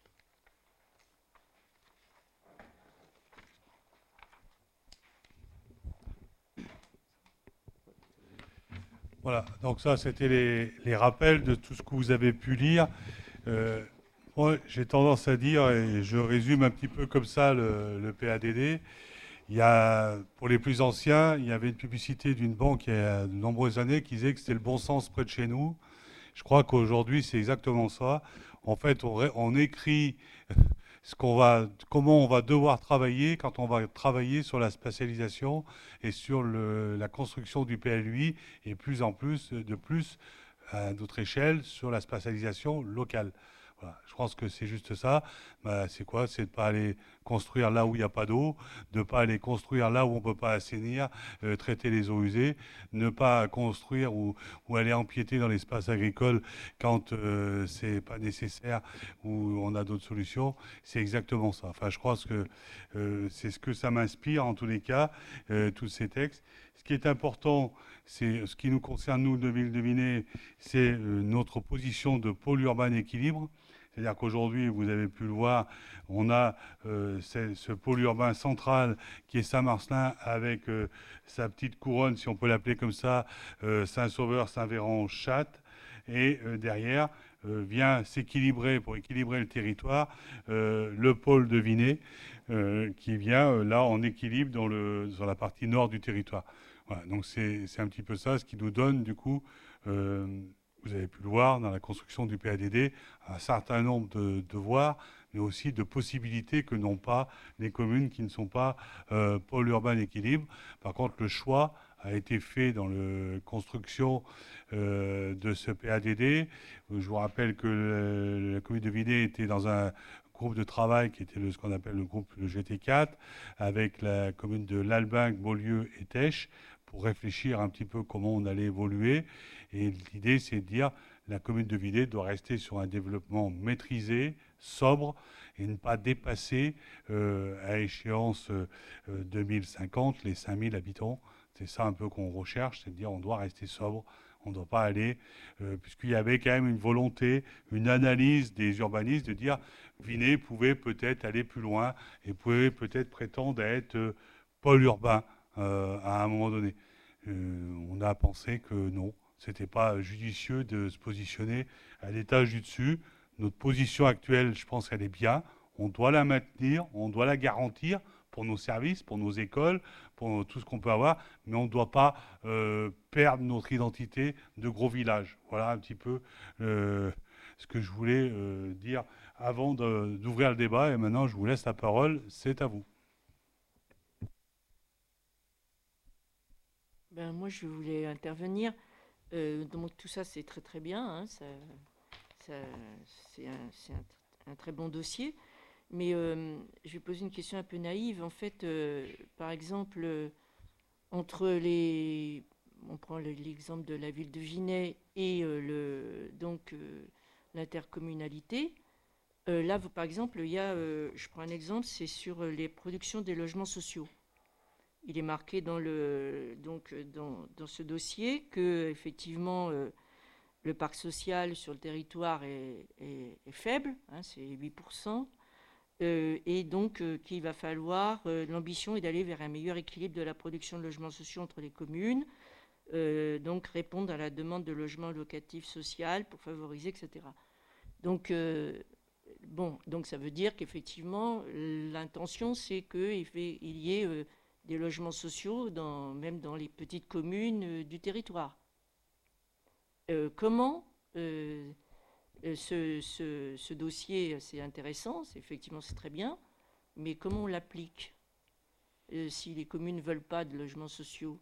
A: Voilà, donc ça c'était les, les rappels de tout ce que vous avez pu lire. Euh, moi j'ai tendance à dire, et je résume un petit peu comme ça le, le P A D D, il y a, pour les plus anciens, il y avait une publicité d'une banque il y a de nombreuses années qui disait que c'était le bon sens près de chez nous. Je crois qu'aujourd'hui c'est exactement ça. En fait on, on écrit ce qu'on va, comment on va devoir travailler quand on va travailler sur la spatialisation et sur le, la construction du P L U I et plus en plus, de plus, à d'autres échelles, sur la spatialisation locale. Voilà. Je pense que c'est juste ça. Bah, c'est quoi? C'est de ne pas aller construire là où il n'y a pas d'eau, de ne pas aller construire là où on ne peut pas assainir, euh, traiter les eaux usées, ne pas construire ou, ou aller empiéter dans l'espace agricole quand euh, ce n'est pas nécessaire ou on a d'autres solutions. C'est exactement ça. Enfin, je crois que euh, c'est ce que ça m'inspire en tous les cas, euh, tous ces textes. Ce qui est important, c'est ce qui nous concerne, nous, de Ville de Vinay, c'est euh, notre position de pôle urbain équilibre. C'est-à-dire qu'aujourd'hui, vous avez pu le voir, on a euh, ce pôle urbain central qui est Saint-Marcelin avec euh, sa petite couronne, si on peut l'appeler comme ça, euh, Saint-Sauveur, Saint-Véran, Châtes. Et euh, derrière euh, vient s'équilibrer, pour équilibrer le territoire, euh, le pôle de Vinay, euh, qui vient euh, là en équilibre dans, le, dans la partie nord du territoire. Voilà, donc c'est un petit peu ça, ce qui nous donne du coup... Euh, vous avez pu le voir dans la construction du P A D D, un certain nombre de devoirs, mais aussi de possibilités que n'ont pas les communes qui ne sont pas euh, pôle urbain d'équilibre. Par contre, le choix a été fait dans la construction euh, de ce P A D D. Je vous rappelle que le, la commune de Vinay était dans un groupe de travail qui était le, ce qu'on appelle le groupe le G T quatre, avec la commune de Lalbenque, Beaulieu et Têches, pour réfléchir un petit peu comment on allait évoluer. Et l'idée, c'est de dire la commune de Vinay doit rester sur un développement maîtrisé, sobre, et ne pas dépasser euh, à échéance euh, deux mille cinquante les cinq mille habitants. C'est ça un peu qu'on recherche, c'est de dire on doit rester sobre, on ne doit pas aller, euh, puisqu'il y avait quand même une volonté, une analyse des urbanistes de dire Vinay pouvait peut-être aller plus loin et pouvait peut-être prétendre à être euh, pôle urbain euh, à un moment donné. Euh, on a pensé que non, c'était pas judicieux de se positionner à l'étage du dessus. Notre position actuelle, je pense qu'elle est bien. On doit la maintenir, on doit la garantir pour nos services, pour nos écoles, pour tout ce qu'on peut avoir, mais on ne doit pas euh, perdre notre identité de gros village. Voilà un petit peu euh, ce que je voulais euh, dire avant de, d'ouvrir le débat. Et maintenant, je vous laisse la parole. C'est à vous.
B: Ben, moi, je voulais intervenir. Euh, donc, tout ça, c'est très, très bien. Hein, ça, ça, c'est un, c'est un, un très bon dossier. Mais euh, je vais poser une question un peu naïve. En fait, euh, par exemple, euh, entre les... On prend le, l'exemple de la ville de Vinay et euh, le, donc, euh, l'intercommunalité. Euh, là, vous, par exemple, il y a... Euh, je prends un exemple, c'est sur les productions des logements sociaux. Il est marqué dans, le, donc, dans, dans ce dossier que, effectivement, euh, le parc social sur le territoire est, est, est faible, hein, c'est huit pour cent, euh, et donc euh, qu'il va falloir, euh, l'ambition est d'aller vers un meilleur équilibre de la production de logements sociaux entre les communes, euh, donc répondre à la demande de logements locatifs sociaux pour favoriser, et cetera. Donc, euh, bon, donc ça veut dire qu'effectivement, l'intention, c'est qu'il il y ait... Euh, des logements sociaux, dans, même dans les petites communes euh, du territoire. Euh, comment euh, ce, ce, ce dossier, c'est intéressant, c'est, effectivement c'est très bien, mais comment on l'applique euh, si les communes ne veulent pas de logements sociaux?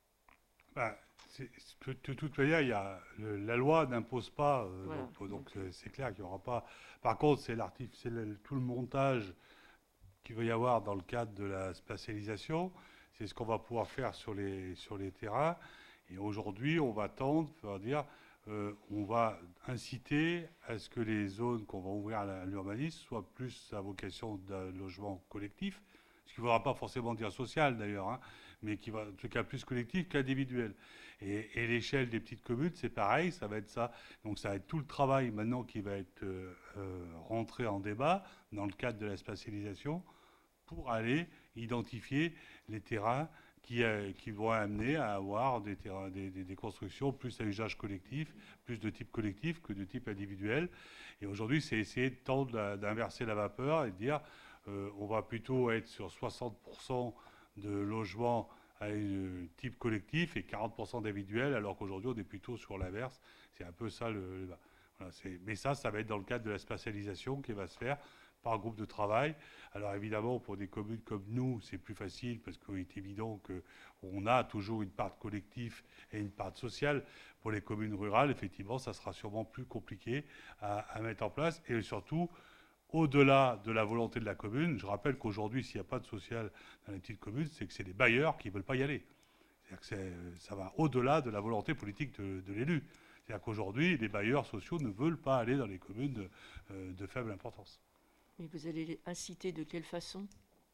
A: Bah, c'est, de, de toute manière, il y a, le, la loi n'impose pas, euh,
B: Voilà.
A: donc, donc c'est, c'est clair qu'il n'y aura pas. Par contre, c'est, c'est le, tout le montage qu'il va y avoir dans le cadre de la spatialisation, c'est ce qu'on va pouvoir faire sur les, sur les terrains. Et aujourd'hui, on va tendre, on va dire, euh, on va inciter à ce que les zones qu'on va ouvrir à l'urbanisme soient plus à vocation d'un logement collectif, ce qui ne voudra pas forcément dire social d'ailleurs, hein, mais qui va en tout cas plus collectif qu'individuel. Et, et l'échelle des petites communes, c'est pareil, ça va être ça. Donc ça va être tout le travail maintenant qui va être euh, euh, rentré en débat dans le cadre de la spatialisation pour aller identifier les terrains qui, euh, qui vont amener à avoir des, terrains, des, des, des constructions plus à usage collectif, plus de type collectif que de type individuel. Et aujourd'hui, c'est essayer de tendre d'inverser la vapeur et de dire euh, on va plutôt être sur soixante pour cent de logements à un type collectif et quarante pour cent d'individuels, alors qu'aujourd'hui, on est plutôt sur l'inverse. C'est un peu ça le... le voilà, c'est, mais ça, ça va être dans le cadre de la spatialisation qui va se faire par groupe de travail. Alors évidemment, pour des communes comme nous, c'est plus facile parce qu'il est évident qu'on a toujours une part collective et une part sociale. Pour les communes rurales, effectivement, ça sera sûrement plus compliqué à, à mettre en place. Et surtout, au-delà de la volonté de la commune, je rappelle qu'aujourd'hui, s'il n'y a pas de social dans les petites communes, c'est que c'est les bailleurs qui ne veulent pas y aller. C'est-à-dire que c'est, ça va au-delà de la volonté politique de, de l'élu. C'est-à-dire qu'aujourd'hui, les bailleurs sociaux ne veulent pas aller dans les communes de, euh, de faible importance.
B: Mais vous allez les inciter de quelle façon?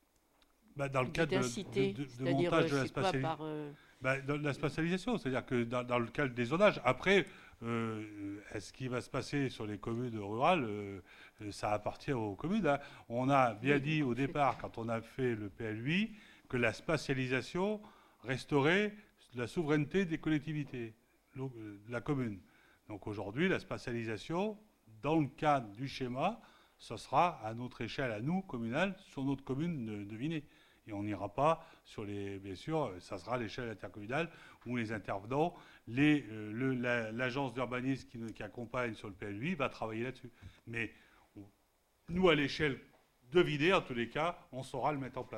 A: Bah, dans le cadre de,
B: inciter,
A: de, de, de montage de la spatialisation. Euh... Bah, dans la spatialisation, c'est-à-dire que dans, dans le cadre des zonages. Après, euh, est-ce qu'il va se passer sur les communes rurales euh, ça appartient aux communes. Hein. On a bien oui, dit au départ, quand on a fait le P L U I, que la spatialisation restaurait la souveraineté des collectivités, de la commune. Donc aujourd'hui, la spatialisation, dans le cadre du schéma, ce sera à notre échelle, à nous, communale, sur notre commune de, de Vinay. Et on n'ira pas sur les... Bien sûr, ça sera à l'échelle intercommunale où les intervenants, les, euh, le, la, l'agence d'urbanisme qui, qui accompagne sur le P L U I va travailler là-dessus. Mais on, nous, à l'échelle de Vinay, en tous les cas, on saura le mettre en place.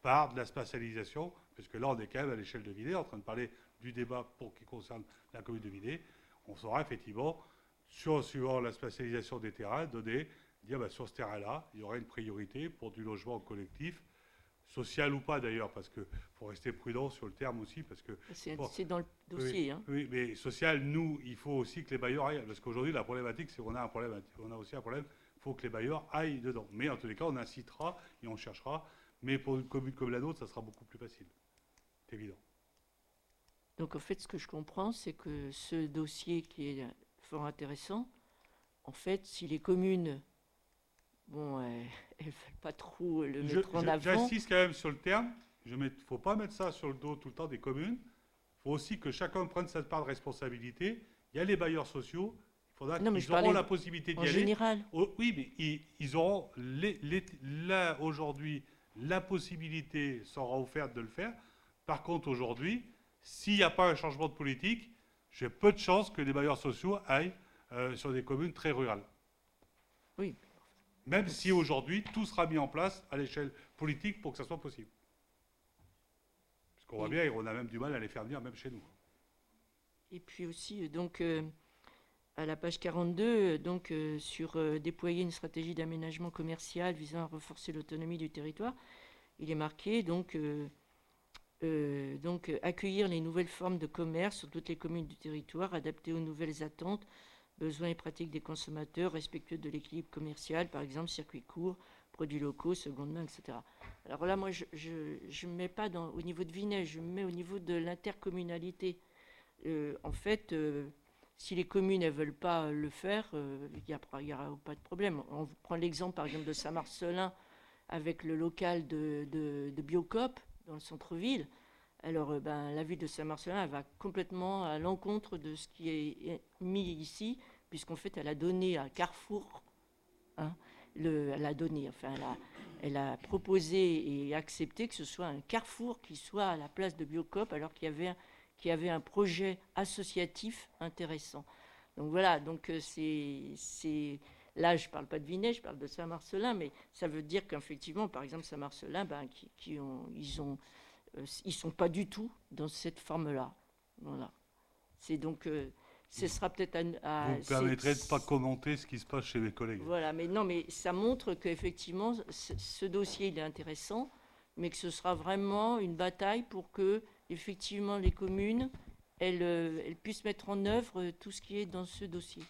A: par de la spatialisation, puisque là, on est quand même à l'échelle de Vidé, en train de parler du débat pour qui concerne la commune de Vidé. On saura effectivement, sur, suivant la spatialisation des terrains, donner, dire bah, sur ce terrain-là, il y aura une priorité pour du logement collectif, social ou pas d'ailleurs, parce qu'il faut rester prudent sur le terme aussi, parce que...
B: C'est
A: bon,
B: dans le dossier.
A: Oui,
B: hein.
A: oui, mais social, nous, il faut aussi que les bailleurs aillent, parce qu'aujourd'hui, la problématique, c'est qu'on a un problème, on a aussi un problème, il faut que les bailleurs aillent dedans. Mais en tous les cas, on incitera et on cherchera, mais pour une commune comme la nôtre, ça sera beaucoup plus facile. C'est évident.
B: Donc en fait, ce que je comprends, c'est que ce dossier qui est fort intéressant, en fait, si les communes, bon, elles ne veulent pas trop le
A: Je-
B: mettre en
A: je-
B: avant.
A: J'insiste quand même sur le terme. Il ne faut pas mettre ça sur le dos tout le temps des communes. Il faut aussi que chacun prenne sa part de responsabilité. Il y a les bailleurs sociaux. Il faudra
B: Non, mais
A: qu'ils
B: je
A: auront
B: parlais
A: la possibilité d'y
B: En
A: aller.
B: général,
A: Oh, oui, mais ils, ils auront les- les- là aujourd'hui la possibilité sera offerte de le faire. Par contre, aujourd'hui, s'il n'y a pas un changement de politique, j'ai peu de chances que les bailleurs sociaux aillent euh, sur des communes très rurales.
B: oui.
A: Même si aujourd'hui tout sera mis en place à l'échelle politique pour que ça soit possible. Parce qu'on voit
B: Oui.
A: bien, on a même du mal à les faire venir, même chez nous.
B: Et puis aussi, euh, donc, euh, à la page quarante-deux, euh, donc, euh, sur euh, déployer une stratégie d'aménagement commercial visant à renforcer l'autonomie du territoire, il est marqué donc, euh, euh, donc euh, accueillir les nouvelles formes de commerce sur toutes les communes du territoire, adaptées aux nouvelles attentes, besoins et pratiques des consommateurs, respectueux de l'équilibre commercial, par exemple circuits courts, produits locaux, seconde main, et cetera. Alors là, moi, je ne me mets pas dans, au niveau de Vinay, je me mets au niveau de l'intercommunalité. Euh, en fait, euh, si les communes ne veulent pas le faire, euh, il n'y aura pas de problème. On prend l'exemple, par exemple, de Saint-Marcelin avec le local de, de, de Biocoop dans le centre-ville. Alors, euh, ben, la ville de Saint-Marcelin, elle va complètement à l'encontre de ce qui est mis ici, puisqu'en fait, elle a donné à Carrefour, hein, le, elle a donné, enfin, elle a, elle a proposé et accepté que ce soit un Carrefour qui soit à la place de Biocoop, alors qu'il y avait un, qu'il y avait un projet associatif intéressant. Donc voilà, donc euh, c'est, c'est, là, je ne parle pas de Vinay, je parle de Saint-Marcelin, mais ça veut dire qu'effectivement, par exemple, Saint-Marcelin, ben, qui, qui ont, ils ont Euh, ils ne sont pas du tout dans cette forme-là. Voilà. C'est donc, euh, ce sera peut-être à... à
A: Vous me permettrez de ne pas commenter ce qui se passe chez mes collègues.
B: Voilà, mais non, mais ça montre qu'effectivement, ce, ce dossier, il est intéressant, mais que ce sera vraiment une bataille pour que, effectivement, les communes, elles, euh, elles puissent mettre en œuvre tout ce qui est dans ce dossier.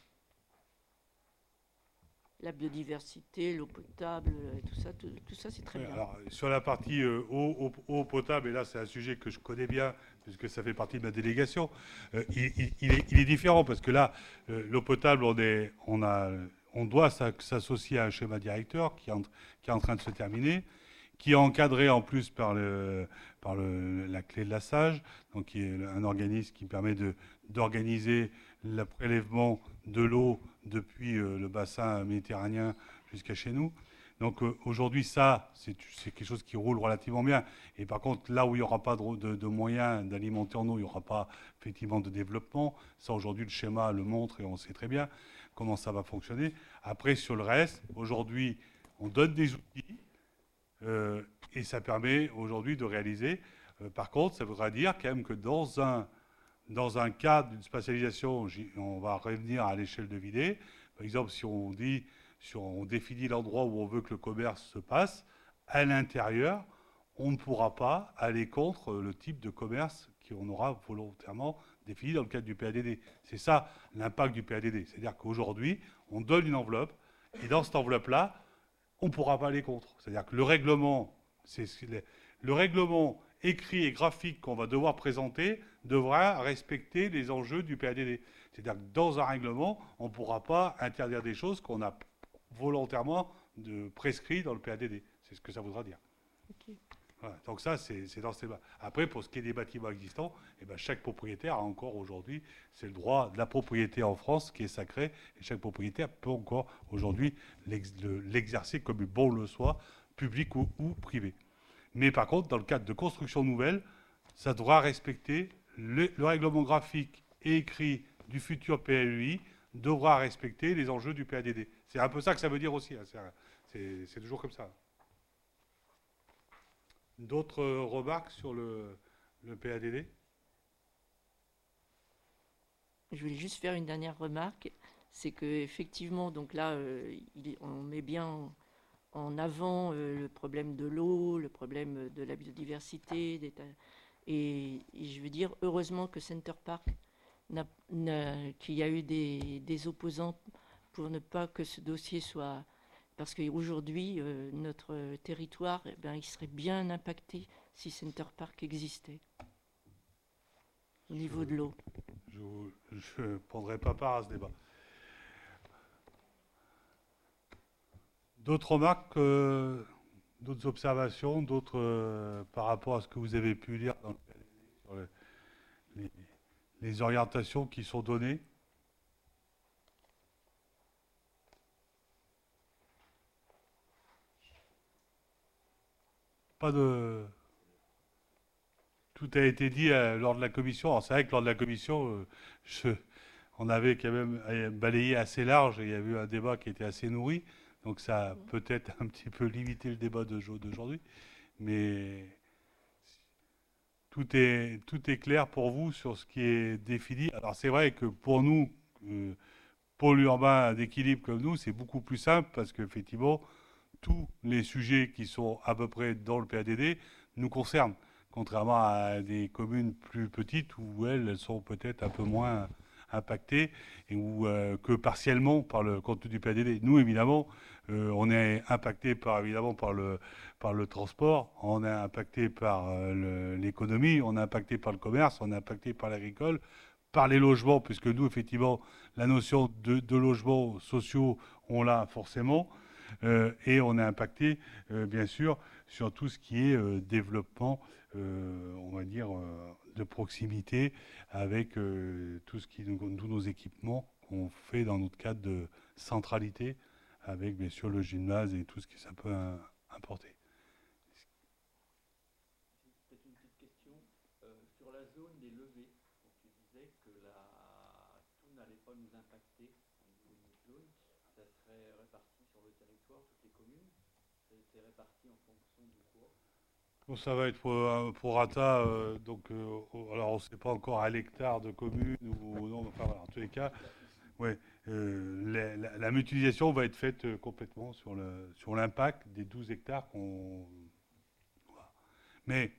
B: La biodiversité, l'eau potable, tout ça, tout, tout ça, c'est très
A: Oui,
B: bien.
A: alors, sur la partie euh, eau, eau, eau potable, et là c'est un sujet que je connais bien, puisque ça fait partie de ma délégation, euh, il, il, il, est, il est différent, parce que là, euh, l'eau potable, on, est, on, a, on doit s'associer à un schéma directeur qui est, en, qui est en train de se terminer, qui est encadré en plus par, le, par le, la clé de la Sage, donc qui est un organisme qui permet de, d'organiser le prélèvement de l'eau depuis euh, le bassin méditerranéen jusqu'à chez nous. Donc euh, aujourd'hui, ça, c'est quelque chose qui roule relativement bien. Et par contre, là où il n'y aura pas de, de, de moyens d'alimenter en eau, il n'y aura pas effectivement de développement. Ça, aujourd'hui, le schéma le montre et on sait très bien comment ça va fonctionner. Après, sur le reste, aujourd'hui, on donne des outils euh, et ça permet aujourd'hui de réaliser. Euh, par contre, ça voudra dire quand même que dans un Dans un cadre d'une spatialisation, on va revenir à l'échelle de Vidé. Par exemple, si on dit, si on définit l'endroit où on veut que le commerce se passe, à l'intérieur, on ne pourra pas aller contre le type de commerce qu'on aura volontairement défini dans le cadre du P A D D. C'est ça l'impact du P A D D. C'est-à-dire qu'aujourd'hui, on donne une enveloppe, et dans cette enveloppe-là, on ne pourra pas aller contre. C'est-à-dire que le règlement, c'est le règlement écrit et graphique qu'on va devoir présenter devra respecter les enjeux du P A D D. C'est-à-dire que dans un règlement, on ne pourra pas interdire des choses qu'on a volontairement de prescrit dans le P A D D. C'est ce que ça voudra dire.
B: Okay.
A: Voilà. Donc ça, c'est dans ce débat. Après, pour ce qui est des bâtiments existants, eh ben, chaque propriétaire a encore aujourd'hui, c'est le droit de la propriété en France qui est sacré, et chaque propriétaire peut encore aujourd'hui l'exercer comme bon le soit, public ou, ou privé. Mais par contre, dans le cadre de construction nouvelle, ça devra respecter le, le règlement graphique et écrit du futur P L U I, devra respecter les enjeux du P A D D. C'est un peu ça que ça veut dire aussi. Hein. C'est toujours comme ça. D'autres remarques sur le, le P A D D?
B: Je voulais juste faire une dernière remarque, c'est que effectivement, donc là, euh, il, on met bien en, en avant euh, le problème de l'eau, le problème de la biodiversité, des, et, et je veux dire, heureusement que Center Park, n'a, n'a, qu'il y a eu des, des opposants pour ne pas que ce dossier soit... Parce qu'aujourd'hui, euh, notre territoire, eh ben, il serait bien impacté si Center Park existait au niveau de l'eau.
A: Je ne prendrai pas part à ce débat. D'autres remarques, euh, d'autres observations, d'autres euh, par rapport à ce que vous avez pu lire dans le P A D D sur le, les, les orientations qui sont données? Pas de... Tout a été dit euh, lors de la commission. Alors c'est vrai que lors de la commission, euh, je, on avait quand même balayé assez large et il y a eu un débat qui était assez nourri. Donc ça a peut-être un petit peu limité le débat d'aujourd'hui. Mais tout est, tout est clair pour vous sur ce qui est défini. Alors c'est vrai que pour nous, euh, pôle urbain d'équilibre comme nous, c'est beaucoup plus simple parce qu'effectivement, tous les sujets qui sont à peu près dans le P A D D nous concernent, contrairement à des communes plus petites où elles, elles sont peut-être un peu moins impactées et où, euh, que partiellement par le contenu du P A D D. Nous, évidemment, euh, on est impacté par, évidemment par le, par le transport, on est impacté par euh, l'économie, on est impacté par le commerce, on est impacté par l'agricole, par les logements, puisque nous, effectivement, la notion de, de logements sociaux, on l'a forcément. Euh, et on est impacté, euh, bien sûr, sur tout ce qui est euh, développement, euh, on va dire, euh, de proximité, avec euh, tout ce qui, tous nos équipements qu'on fait dans notre cadre de centralité, avec bien sûr le gymnase et tout ce que ça peut euh, importer.
E: Peut-être une petite question euh, sur la zone des levées. Donc, tu disais que la... tout n'allait pas nous impacter au niveau de notre zone. Ça serait réparti sur le territoire, toutes les communes. Ça a été réparti en fonction de quoi?
A: Bon, ça va être pour, pour rata, euh, donc euh, alors on ne sait pas encore à l'hectare de commune ou non, enfin voilà, en tous les cas, ouais, euh, la, la, la mutualisation va être faite euh, complètement sur le sur l'impact des douze hectares qu'on. Voilà. Mais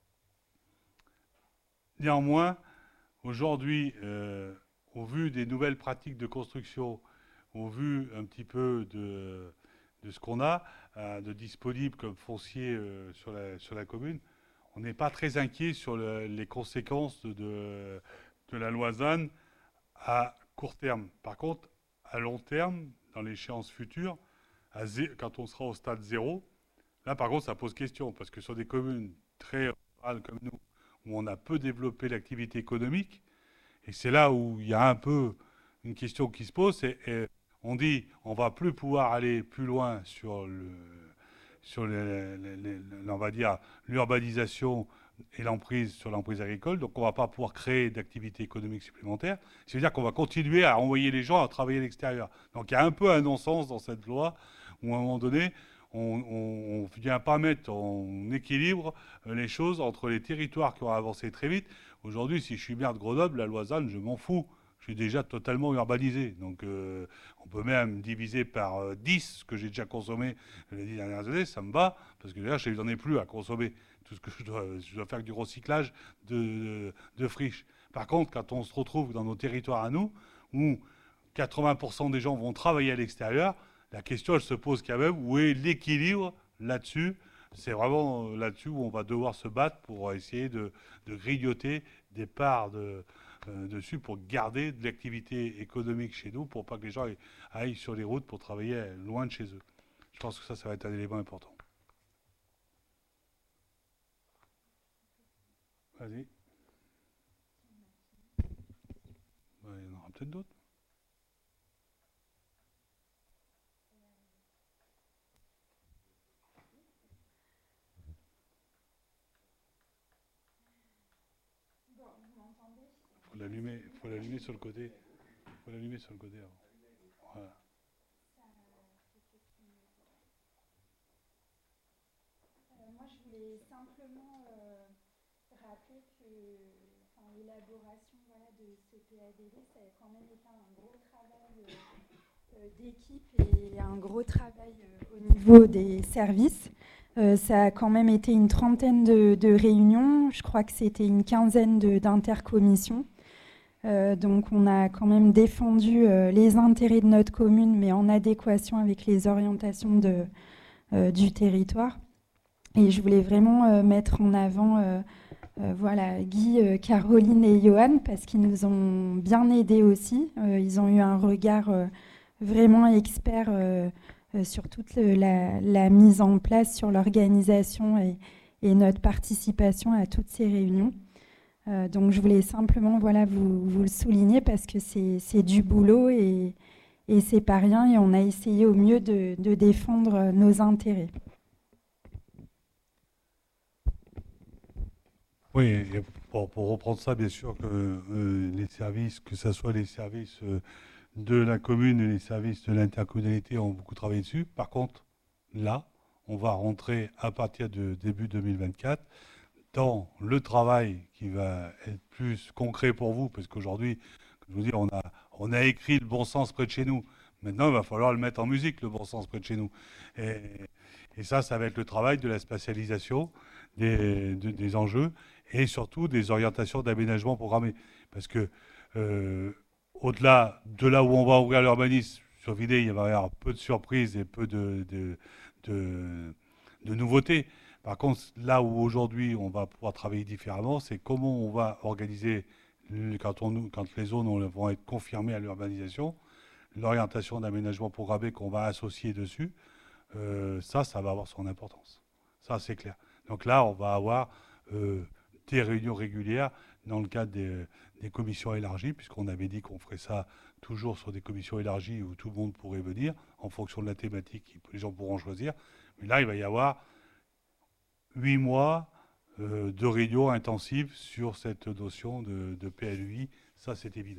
A: néanmoins, aujourd'hui, euh, au vu des nouvelles pratiques de construction, au vu un petit peu de, de ce qu'on a euh, de disponible comme foncier euh, sur, la, sur la commune, on n'est pas très inquiet sur le, les conséquences de, de la loi ZAN à court terme. Par contre, à long terme, dans l'échéance future, à zé, quand on sera au stade zéro, là par contre ça pose question, parce que sur des communes très rurales comme nous, où on a peu développé l'activité économique, et c'est là où il y a un peu une question qui se pose, c'est on dit on va plus pouvoir aller plus loin sur le sur les, les, les, on va dire l'urbanisation et l'emprise sur l'emprise agricole, donc on va pas pouvoir créer d'activités économiques supplémentaires. C'est-à-dire qu'on va continuer à envoyer les gens à travailler à l'extérieur. Donc il y a un peu un non-sens dans cette loi où à un moment donné on ne vient pas mettre en équilibre les choses entre les territoires qui ont avancé très vite. Aujourd'hui, si je suis maire de Grenoble, la loi ZAN, je m'en fous. Je suis déjà totalement urbanisé. Donc euh, on peut même diviser par euh, dix ce que j'ai déjà consommé les dix dernières années, ça me va, parce que d'ailleurs, je n'en ai plus à consommer. Tout ce que je dois, je dois faire que du recyclage de, de, de friches. Par contre, quand on se retrouve dans nos territoires à nous, où quatre-vingts pour cent des gens vont travailler à l'extérieur, la question, elle se pose quand même, où est l'équilibre là-dessus? C'est vraiment là-dessus où on va devoir se battre pour essayer de, de grignoter des parts de, euh, dessus pour garder de l'activité économique chez nous, pour pas que les gens aillent sur les routes pour travailler loin de chez eux. Je pense que ça, ça va être un élément important. Vas-y. Il y en aura peut-être d'autres. Faut l'allumer, faut l'allumer sur le côté. Faut l'allumer sur le côté avant. Voilà.
C: Moi, je voulais
F: voulais simplement euh, rappeler que enfin, l'élaboration voilà, de ce P A D D, ça a quand même été un gros travail euh, euh, d'équipe et un gros travail euh, au niveau des services. Euh, ça a quand même été une trentaine de, de réunions. Je crois que c'était une quinzaine d'intercommissions. Euh, donc on a quand même défendu euh, les intérêts de notre commune, mais en adéquation avec les orientations de, euh, du territoire. Et je voulais vraiment euh, mettre en avant euh, euh, voilà, Guy, euh, Caroline et Johan, parce qu'ils nous ont bien aidés aussi. Euh, ils ont eu un regard euh, vraiment expert euh, euh, sur toute le, la, la mise en place, sur l'organisation et, et notre participation à toutes ces réunions. Euh, donc je voulais simplement voilà, vous, vous le souligner parce que c'est du boulot et, et c'est pas rien et on a essayé au mieux de, de défendre nos intérêts.
A: Oui, et pour, pour reprendre ça, bien sûr que euh, les services, que ce soit les services euh, de la commune et les services de l'intercommunalité ont beaucoup travaillé dessus. Par contre, là, on va rentrer à partir de début deux mille vingt-quatre dans le travail qui va être plus concret pour vous, parce qu'aujourd'hui, comme je vous dis, on a, on a écrit le bon sens près de chez nous. Maintenant, il va falloir le mettre en musique, le bon sens près de chez nous. Et, et ça, ça va être le travail de la spatialisation des, de, des enjeux et surtout des orientations d'aménagement programmé. Parce que euh, au-delà de là où on va ouvrir l'urbanisme, sur l'idée, il va y avoir peu de surprises et peu de, de, de, de nouveautés. Par contre, là où aujourd'hui on va pouvoir travailler différemment, c'est comment on va organiser, quand, on, quand les zones vont être confirmées à l'urbanisation, l'orientation d'aménagement programmé qu'on va associer dessus, euh, ça, ça va avoir son importance. Ça, c'est clair. Donc là, on va avoir euh, des réunions régulières dans le cadre des, des commissions élargies, puisqu'on avait dit qu'on ferait ça toujours sur des commissions élargies où tout le monde pourrait venir, en fonction de la thématique, les gens pourront choisir. Mais là, il va y avoir huit mois euh, de réunions intensives sur cette notion de, de P L U I. Ça, c'est évident.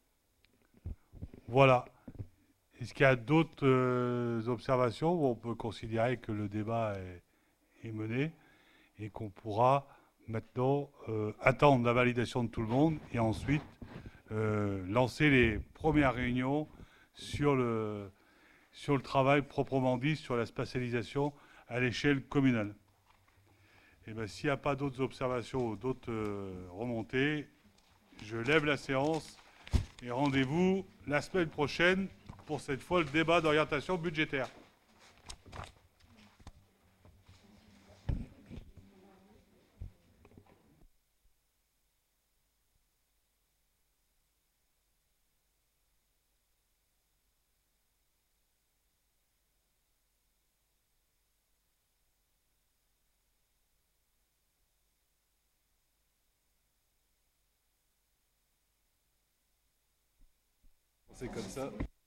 A: Voilà. Est-ce qu'il y a d'autres euh, observations où on peut considérer que le débat est, est mené et qu'on pourra maintenant euh, attendre la validation de tout le monde et ensuite euh, lancer les premières réunions sur le, sur le travail proprement dit, sur la spatialisation à l'échelle communale. Et bien, s'il n'y a pas d'autres observations ou d'autres euh, remontées, je lève la séance et rendez-vous la semaine prochaine pour cette fois le débat d'orientation budgétaire. C'est comme ça.